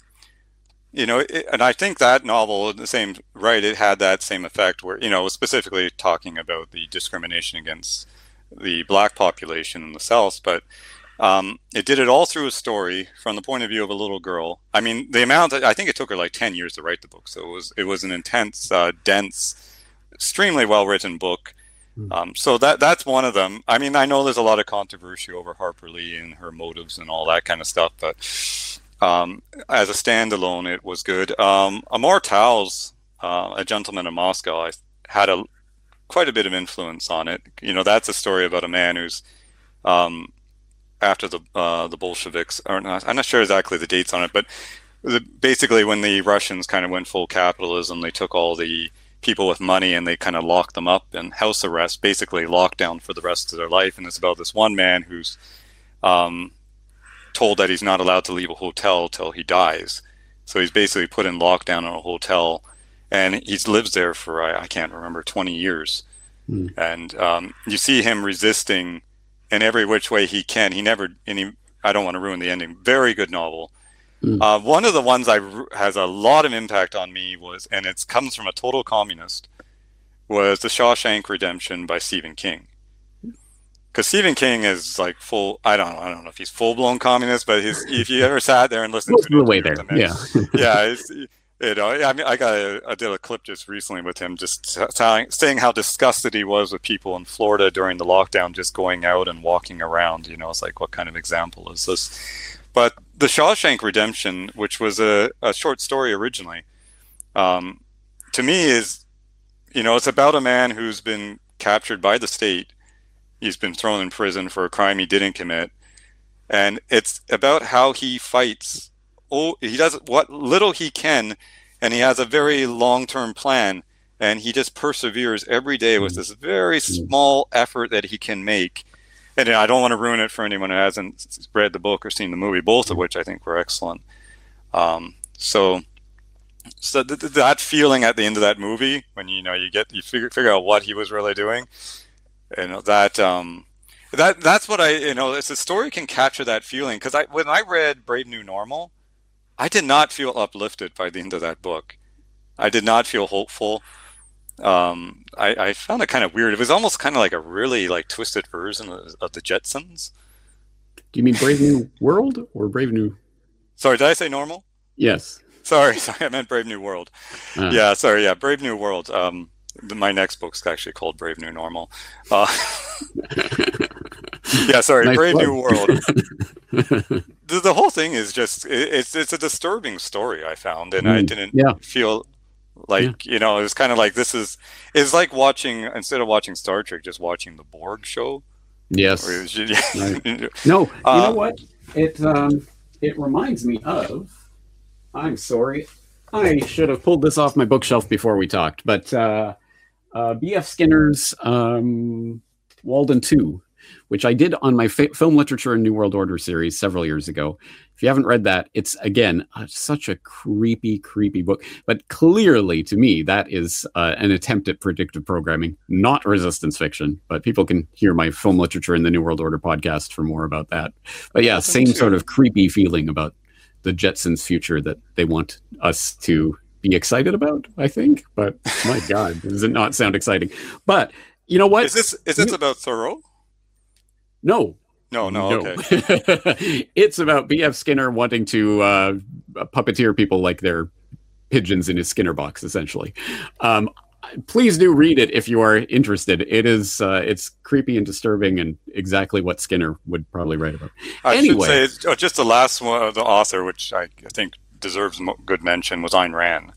A: you know, it, and I think that novel, the same, right, it had that same effect where, you know, specifically talking about the discrimination against the black population in the South, but um, it did it all through a story from the point of view of a little girl. I mean, the amount, I think it took her like ten years to write the book. So it was, it was an intense, uh, dense, extremely well-written book. Um, so that that's one of them. I mean, I know there's a lot of controversy over Harper Lee and her motives and all that kind of stuff, but um, as a standalone, it was good. Um, Amor Towles, uh, A Gentleman in Moscow, I had a quite a bit of influence on it. You know, that's a story about a man who's um, after the uh, the Bolsheviks, or not, I'm not sure exactly the dates on it, but the, basically when the Russians kind of went full capitalism, they took all the people with money and they kind of locked them up in house arrest, basically lockdown for the rest of their life. And it's about this one man who's um, told that he's not allowed to leave a hotel till he dies. So he's basically put in lockdown in a hotel, and he lives there for, I, I can't remember, twenty years. Mm. And um, you see him resisting in every which way he can. He never, and he, I don't want to ruin the ending. Very good novel. Mm. Uh, one of the ones I has a lot of impact on me was, and it comes from a total communist, was The Shawshank Redemption by Stephen King. Because Stephen King is like full, I don't know, I don't know if he's full-blown communist, but his, if you ever sat there and listened to
B: the way there, yeah.
A: yeah, it's, you know, I mean, I got a, I did a clip just recently with him, just telling, saying how disgusted he was with people in Florida during the lockdown, just going out and walking around. You know, it's like, what kind of example is this? But The Shawshank Redemption, which was a, a short story originally, um, to me is, you know, it's about a man who's been captured by the state. He's been thrown in prison for a crime he didn't commit. And it's about how he fights. Oh, he does what little he can, and he has a very long-term plan, and he just perseveres every day with this very small effort that he can make. And I don't want to ruin it for anyone who hasn't read the book or seen the movie, both of which I think were excellent. Um, so, So th- th- that feeling at the end of that movie, when you know you get you figure figure out what he was really doing, you know that um, that that's what I you know. It's a story can capture that feeling because I when I read Brave New Normal, I did not feel uplifted by the end of that book. I did not feel hopeful. Um, I, I found it kind of weird. It was almost kind of like a really like twisted version of, of the Jetsons.
B: Do you mean Brave New World or Brave New?
A: Sorry, did I say normal?
B: Yes.
A: Sorry, sorry, I meant Brave New World.
B: Uh,
A: Yeah, sorry, yeah, Brave New World. Um, my next book's actually called Brave New Normal. Uh, yeah, sorry,
B: nice
A: Brave
B: plug.
A: New World. the, the whole thing is just it, it's it's a disturbing story I found, and mm, I didn't
B: yeah.
A: feel like yeah. you know it was kind of like this is it's like watching instead of watching Star Trek, just watching the Borg show.
B: Yes.
A: Was, yeah.
B: Right. No, you uh, know what? It um it reminds me of. I'm sorry. I should have pulled this off my bookshelf before we talked, but uh, uh, B F Skinner's um, Walden two, which I did on my fa- Film Literature and New World Order series several years ago. If you haven't read that, it's, again, uh, such a creepy, creepy book. But clearly, to me, that is uh, an attempt at predictive programming, not resistance fiction. But people can hear my Film Literature and the New World Order podcast for more about that. But yeah, same sort of creepy feeling about the Jetsons' future that they want us to be excited about, I think. But my God, does it not sound exciting? But you know what?
A: Is this is this about Thoreau?
B: No.
A: No, no,
B: no. Okay. It's about B F Skinner wanting to uh, puppeteer people like they're pigeons in his Skinner box, essentially. Um, please do read it if you are interested. It is uh, it's creepy and disturbing and exactly what Skinner would probably write about.
A: I
B: anyway,
A: should say it's, oh, just the last one, the author, which I, I think deserves good mention, was Ayn Rand.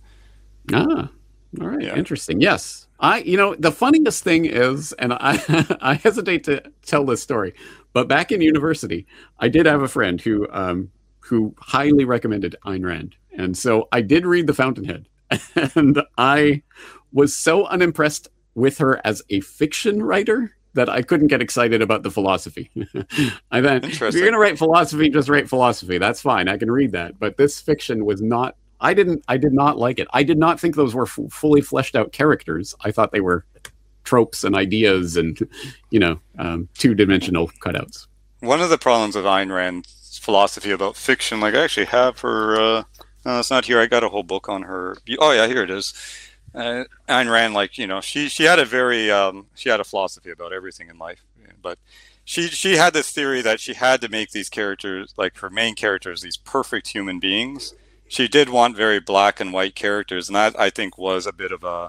B: Ah, all right, yeah. Interesting. Yes, I. You know, the funniest thing is, and I I hesitate to tell this story, but back in university, I did have a friend who um, who highly recommended Ayn Rand, and so I did read The Fountainhead, and I was so unimpressed with her as a fiction writer that I couldn't get excited about the philosophy. I thought, if you're going to write philosophy, just write philosophy. That's fine. I can read that. But this fiction was not, I didn't, I did not like it. I did not think those were f- fully fleshed out characters. I thought they were tropes and ideas and, you know, um, two-dimensional cutouts.
A: One of the problems with Ayn Rand's philosophy about fiction, like I actually have her, uh, no, it's not here. I got a whole book on her. Oh yeah, here it is. Uh, Ayn Rand, like, you know, she, she had a very, um, she had a philosophy about everything in life, but she, she had this theory that she had to make these characters, like her main characters, these perfect human beings. She did want very black and white characters, and that, I think, was a bit of a,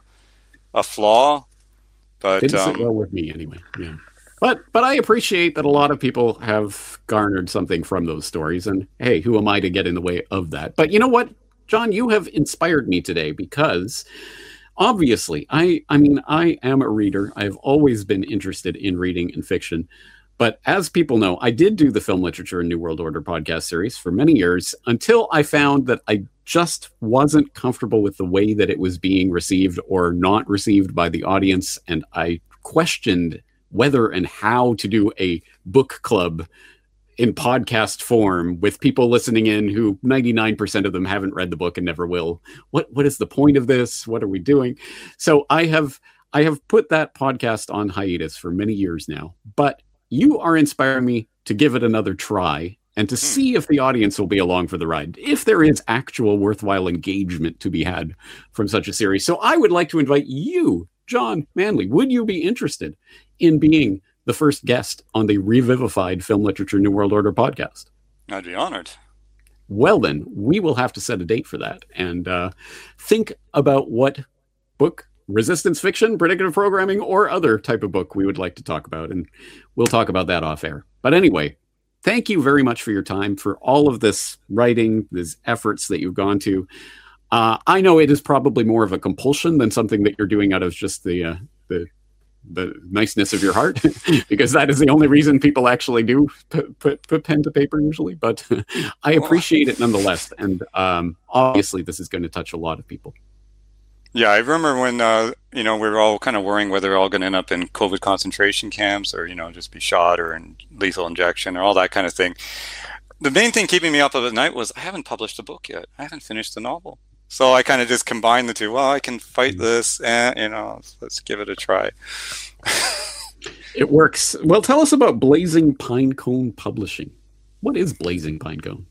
A: a flaw, but
B: didn't
A: um,
B: sit well with me anyway. Yeah. But, but I appreciate that a lot of people have garnered something from those stories, and hey, who am I to get in the way of that? But you know what, John, you have inspired me today because obviously, I, I mean, I am a reader. I've always been interested in reading and fiction. But as people know, I did do the Film Literature and New World Order podcast series for many years until I found that I just wasn't comfortable with the way that it was being received or not received by the audience. And I questioned whether and how to do a book club in podcast form with people listening in who ninety-nine percent of them haven't read the book and never will. What what is the point of this? What are we doing? So I have I have put that podcast on hiatus for many years now, but you are inspiring me to give it another try and to see if the audience will be along for the ride, if there is actual worthwhile engagement to be had from such a series. So I would like to invite you, John Manley. Would you be interested in being the first guest on the Revivified Film Literature New World Order podcast?
A: I'd be honored.
B: Well, then, we will have to set a date for that and uh, think about what book, resistance fiction, predictive programming, or other type of book we would like to talk about. And we'll talk about that off air. But anyway, thank you very much for your time, for all of this writing, these efforts that you've gone to. Uh, I know it is probably more of a compulsion than something that you're doing out of just the uh, the the niceness of your heart, because that is the only reason people actually do put, put, put pen to paper usually. But I appreciate it nonetheless. And um, obviously this is going to touch a lot of people.
A: Yeah, I remember when, uh, you know, we were all kind of worrying whether we're all going to end up in COVID concentration camps or, you know, just be shot or in lethal injection or all that kind of thing. The main thing keeping me up at night was I haven't published a book yet. I haven't finished the novel. So I kind of just combined the two. Well, I can fight this, and you know, let's give it a try.
B: It works. Well, tell us about Blazing Pinecone Publishing. What is Blazing Pinecone?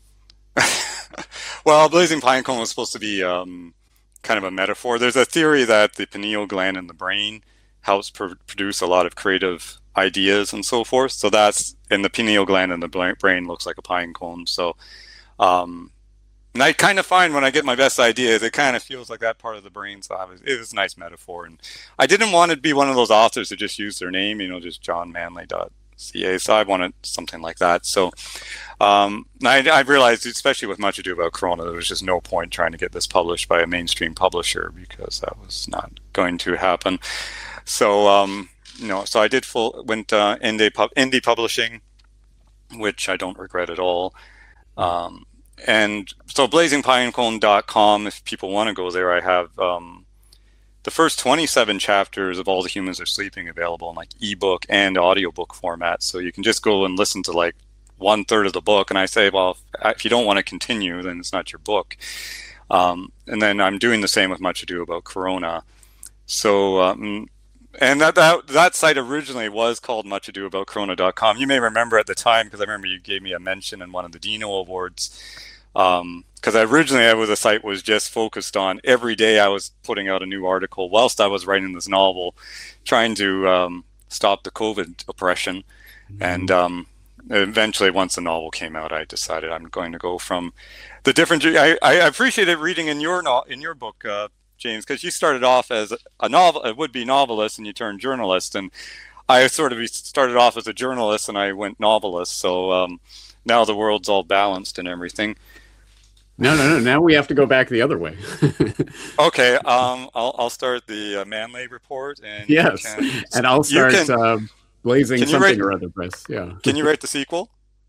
A: Well, Blazing Pinecone was supposed to be um, kind of a metaphor. There's a theory that the pineal gland in the brain helps pr- produce a lot of creative ideas and so forth. So that's, and the pineal gland in the brain looks like a pine cone. So, um, and I kind of find when I get my best ideas, it kind of feels like that part of the brain. So it was a nice metaphor. And I didn't want to be one of those authors who just use their name, you know, just john manley dot c a. So I wanted something like that. So um, I, I realized, especially with Much Ado About Corona, there was just no point trying to get this published by a mainstream publisher because that was not going to happen. So, um, you know, so I did full, went uh, indie, pub, indie publishing, which I don't regret at all. Um, and so blazing pinecone dot com, if people want to go there, I have um, the first twenty-seven chapters of All the Humans Are Sleeping available in like ebook and audiobook format. So you can just go and listen to like one third of the book. And I say, well, if, if you don't want to continue, then it's not your book. Um, and then I'm doing the same with Much Ado About Corona. So, um, and that, that that site originally was called much ado about corona dot com. You may remember at the time, because I remember you gave me a mention in one of the Dino Awards. Um, because originally I was a site was just focused on every day I was putting out a new article whilst I was writing this novel, trying to um, stop the COVID oppression. Mm-hmm. And um, eventually, once the novel came out, I decided I'm going to go from the different. I, I appreciated reading in your no, in your book, uh, James, because you started off as a novel, a would-be novelist, and you turned journalist. And I sort of started off as a journalist, and I went novelist. So um, now the world's all balanced and everything.
B: No, no, no. Now we have to go back the other way.
A: Okay, um, I'll I'll start the uh, Manley Report, and
B: yes, can, and I'll start
A: can,
B: uh, blazing something
A: write,
B: or other press. Yeah.
A: Can you write the sequel?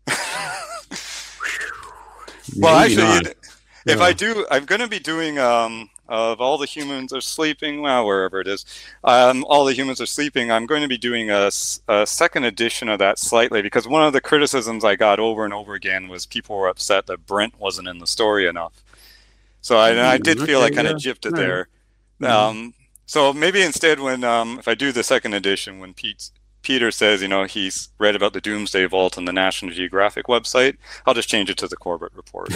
A: Well, actually, it, if yeah. I do, I'm going to be doing um, of All the Humans Are Sleeping. Well, wherever it is, um, All the Humans Are Sleeping. I'm going to be doing a, a second edition of that slightly, because one of the criticisms I got over and over again was people were upset that Brent wasn't in the story enough. So I, mm, I did feel okay, I kind of yeah. gypped it right. there. Mm-hmm. Um, so maybe instead, when um, if I do the second edition, when Pete's Peter says, you know, he's read about the Doomsday Vault on the National Geographic website, I'll just change it to the Corbett Report.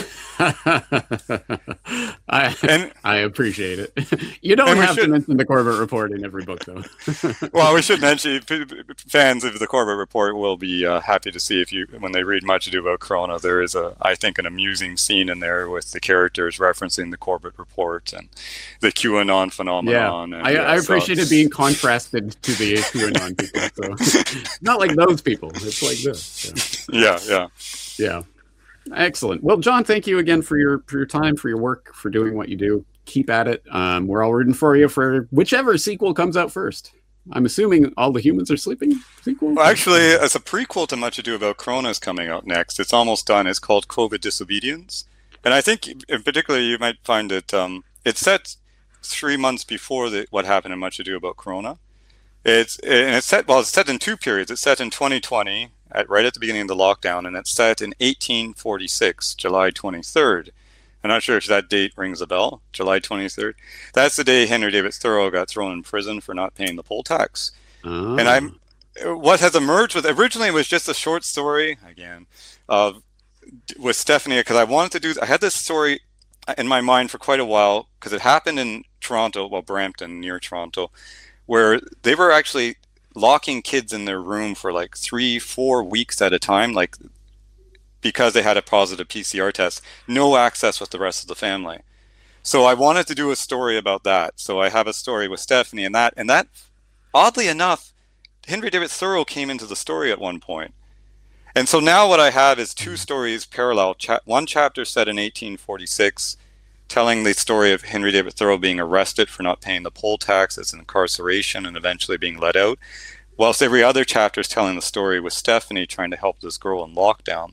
B: I and, I appreciate it. You don't have should, to mention the Corbett Report in every book, though.
A: Well, we should mention, fans of the Corbett Report will be uh, happy to see if you, when they read Much Ado About Corona, there is, a, I think, an amusing scene in there with the characters referencing the Corbett Report and the QAnon phenomenon.
B: Yeah,
A: and,
B: I,
A: yeah,
B: I appreciate so. it being contrasted to the QAnon people. So. Not like those people. It's like this. So.
A: Yeah, yeah,
B: yeah. Excellent. Well, John, thank you again for your for your time, for your work, for doing what you do. Keep at it. Um, we're all rooting for you for whichever sequel comes out first. I'm assuming All the Humans Are Sleeping sequel.
A: Well, actually, as a prequel to Much Ado About Corona is coming out next. It's almost done. It's called COVID Disobedience, and I think, in particular, you might find it. Um, it's set three months before the, what happened in Much Ado About Corona. It's and it's set well. It's set in two periods. It's set in twenty twenty, at, right at the beginning of the lockdown, and it's set in eighteen forty-six, July twenty-third. I'm not sure if that date rings a bell. July twenty-third. That's the day Henry David Thoreau got thrown in prison for not paying the poll tax. Oh. And I'm what has emerged with originally it was just a short story again of with Stephanie, because I wanted to do. I had this story in my mind for quite a while because it happened in Toronto, well, Brampton, near Toronto, where they were actually locking kids in their room for like three, four weeks at a time, like because they had a positive P C R test, no access with the rest of the family. So I wanted to do a story about that. So I have a story with Stephanie, and that, and that, oddly enough, Henry David Thoreau came into the story at one point. And so now what I have is two stories parallel. Cha- one chapter set in eighteen forty-six, telling the story of Henry David Thoreau being arrested for not paying the poll tax, as incarceration, and eventually being let out. Whilst every other chapter is telling the story with Stephanie trying to help this girl in lockdown.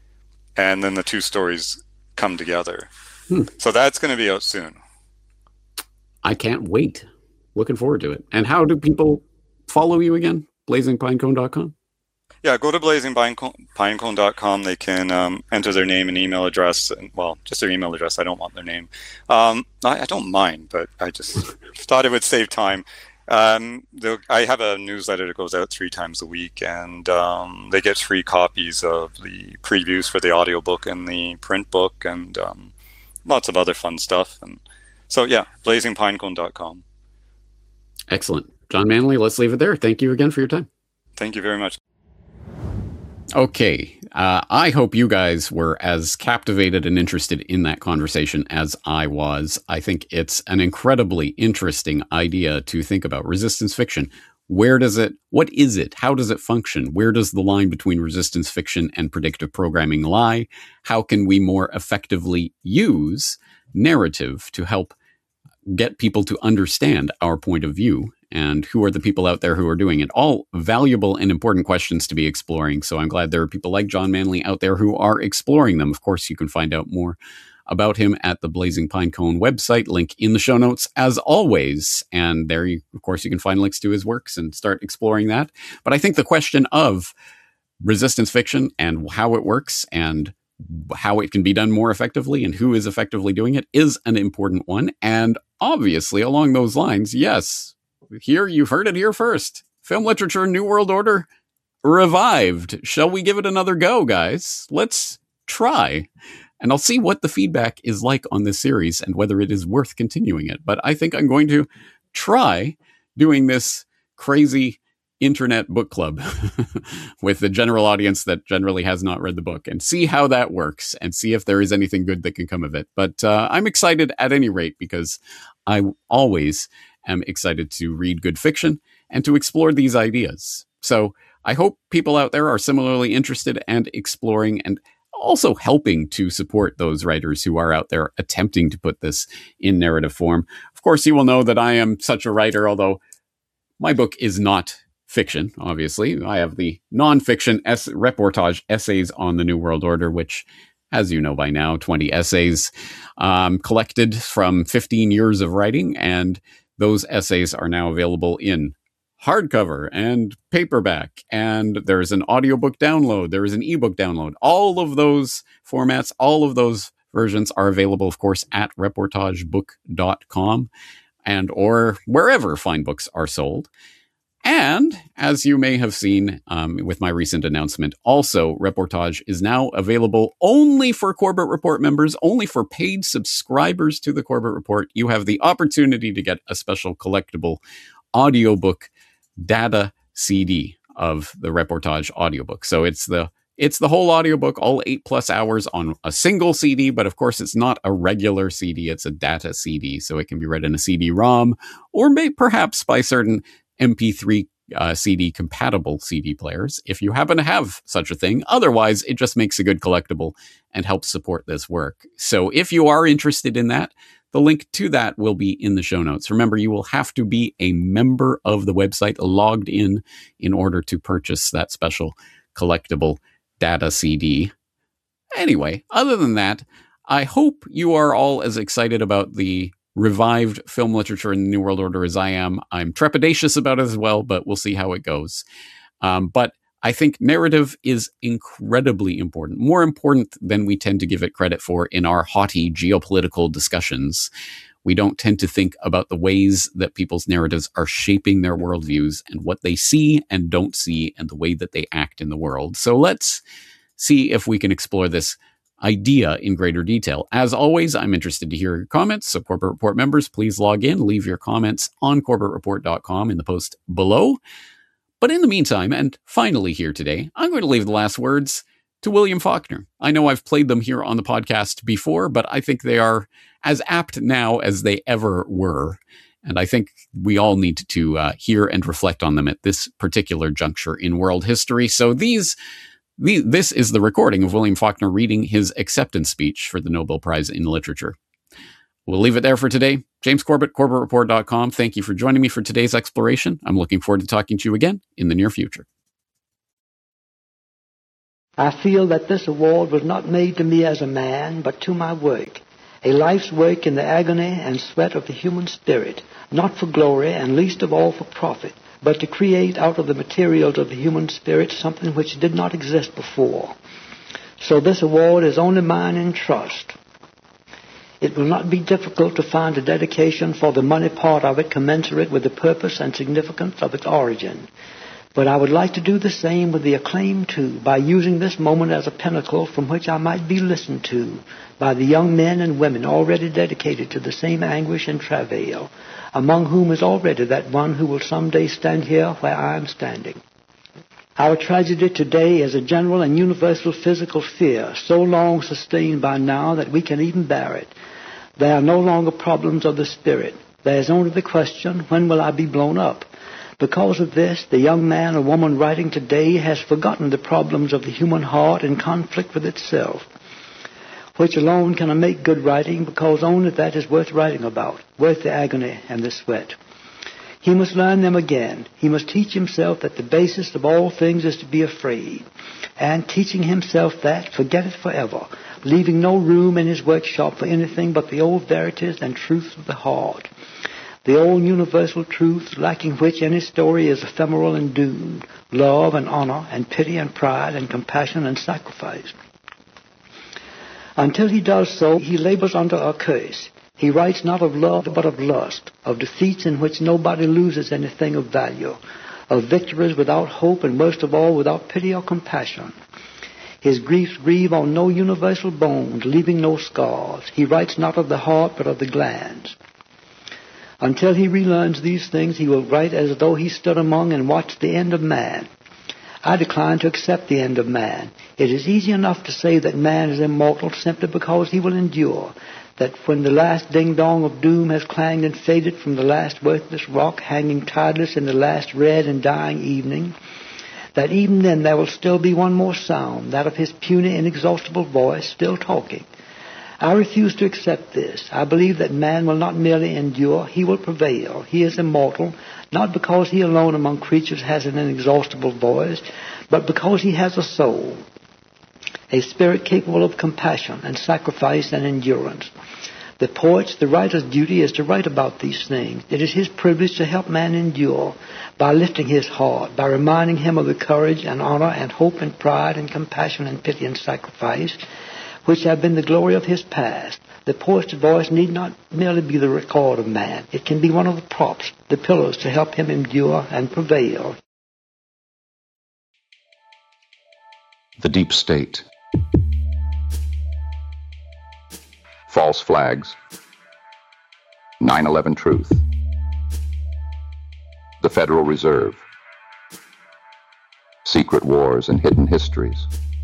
A: And then the two stories come together. Hmm. So that's going to be out soon.
B: I can't wait. Looking forward to it. And how do people follow you again? blazing pinecone dot com?
A: Yeah, go to blazing pinecone dot com. They can um, enter their name and email address. And, well, just their email address. I don't want their name. Um, I, I don't mind, but I just thought it would save time. Um, I have a newsletter that goes out three times a week, and um, they get free copies of the previews for the audiobook and the print book, and um, lots of other fun stuff. And so, yeah, blazing pinecone dot com.
B: Excellent. John Manley, let's leave it there. Thank you again for your time.
A: Thank you very much.
B: Okay. Uh, I hope you guys were as captivated and interested in that conversation as I was. I think it's an incredibly interesting idea to think about resistance fiction. Where does it, what is it? How does it function? Where does the line between resistance fiction and predictive programming lie? How can we more effectively use narrative to help get people to understand our point of view? And who are the people out there who are doing it? All valuable and important questions to be exploring. So I'm glad there are people like John Manley out there who are exploring them. Of course, you can find out more about him at the Blazing Pinecone website, link in the show notes as always. And there, you, of course, you can find links to his works and start exploring that. But I think the question of resistance fiction and how it works and how it can be done more effectively and who is effectively doing it is an important one. And obviously, along those lines, yes, here, you've heard it here first. Film literature, New World Order, revived. Shall we give it another go, guys? Let's try. And I'll see what the feedback is like on this series and whether it is worth continuing it. But I think I'm going to try doing this crazy internet book club with the general audience that generally has not read the book and see how that works and see if there is anything good that can come of it. But uh, I'm excited at any rate because I always am excited to read good fiction and to explore these ideas. So I hope people out there are similarly interested and exploring and also helping to support those writers who are out there attempting to put this in narrative form. Of course, you will know that I am such a writer, although my book is not fiction, obviously. I have the nonfiction es- reportage essays on the New World Order, which, as you know by now, twenty essays um, collected from fifteen years of writing, and those essays are now available in hardcover and paperback, and there's an audiobook download, there is an ebook download. All of those formats, all of those versions are available, of course, at reportage book dot com and or wherever fine books are sold. And as you may have seen um, with my recent announcement, also Reportage is now available only for Corbett Report members, only for paid subscribers to the Corbett Report. You have the opportunity to get a special collectible audiobook data C D of the Reportage audiobook. So it's the it's the whole audiobook, all eight plus hours on a single C D, but of course it's not a regular C D, it's a data C D. So it can be read in a C D ROM or may perhaps by certain M P three uh, C D compatible C D players, if you happen to have such a thing. Otherwise, it just makes a good collectible and helps support this work. So if you are interested in that, the link to that will be in the show notes. Remember, you will have to be a member of the website, logged in, in order to purchase that special collectible data C D. Anyway, other than that, I hope you are all as excited about the revived film literature in the New World Order as I am. I'm trepidatious about it as well, but we'll see how it goes. Um, but I think narrative is incredibly important, more important than we tend to give it credit for in our haughty geopolitical discussions. We don't tend to think about the ways that people's narratives are shaping their worldviews and what they see and don't see and the way that they act in the world. So let's see if we can explore this idea in greater detail. As always, I'm interested to hear your comments. So Corbett Report members, please log in, leave your comments on corbett report dot com in the post below. But in the meantime, and finally here today, I'm going to leave the last words to William Faulkner. I know I've played them here on the podcast before, but I think they are as apt now as they ever were. And I think we all need to uh, hear and reflect on them at this particular juncture in world history. So these This is the recording of William Faulkner reading his acceptance speech for the Nobel Prize in Literature. We'll leave it there for today. James Corbett, corbett report dot com. Thank you for joining me for today's exploration. I'm looking forward to talking to you again in the near future.
C: I feel that this award was not made to me as a man, but to my work, a life's work in the agony and sweat of the human spirit, not for glory and least of all for profit, but to create out of the materials of the human spirit something which did not exist before. So this award is only mine in trust. It will not be difficult to find a dedication for the money part of it commensurate with the purpose and significance of its origin. But I would like to do the same with the acclaim, too, by using this moment as a pinnacle from which I might be listened to by the young men and women already dedicated to the same anguish and travail, among whom is already that one who will someday stand here where I am standing. Our tragedy today is a general and universal physical fear, so long sustained by now that we can even bear it. There are no longer problems of the spirit. There is only the question, when will I be blown up? Because of this, the young man or woman writing today has forgotten the problems of the human heart in conflict with itself, which alone can make good writing, because only that is worth writing about, worth the agony and the sweat. He must learn them again. He must teach himself that the basis of all things is to be afraid, and teaching himself that, forget it forever, leaving no room in his workshop for anything but the old verities and truths of the heart, the old universal truths, lacking which any story is ephemeral and doomed, love and honor and pity and pride and compassion and sacrifice. Until he does so, he labors under a curse. He writes not of love, but of lust, of defeats in which nobody loses anything of value, of victories without hope, and most of all without pity or compassion. His griefs grieve on no universal bones, leaving no scars. He writes not of the heart, but of the glands. Until he relearns these things, he will write as though he stood among and watched the end of man. I decline to accept the end of man. It is easy enough to say that man is immortal simply because he will endure, that when the last ding-dong of doom has clanged and faded from the last worthless rock hanging tideless in the last red and dying evening, that even then there will still be one more sound, that of his puny, inexhaustible voice, still talking. I refuse to accept this. I believe that man will not merely endure, he will prevail. He is immortal, not because he alone among creatures has an inexhaustible voice, but because he has a soul, a spirit capable of compassion and sacrifice and endurance. The poet's, the writer's duty is to write about these things. It is his privilege to help man endure by lifting his heart, by reminding him of the courage and honor and hope and pride and compassion and pity and sacrifice which have been the glory of his past. The poet's voice need not merely be the record of man. It can be one of the props, the pillars to help him endure and prevail.
D: The Deep State. False Flags. nine eleven Truth. The Federal Reserve. Secret Wars and Hidden Histories.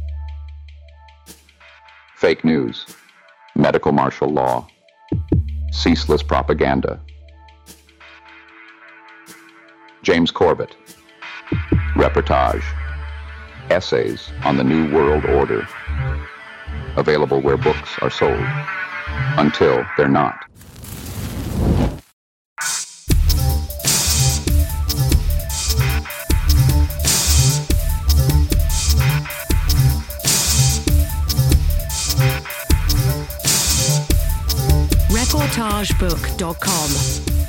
D: Fake News. Medical martial law. Ceaseless propaganda. James Corbett. Reportage. Essays on the New World Order. Available where books are sold. Until they're not.
E: reportage book dot com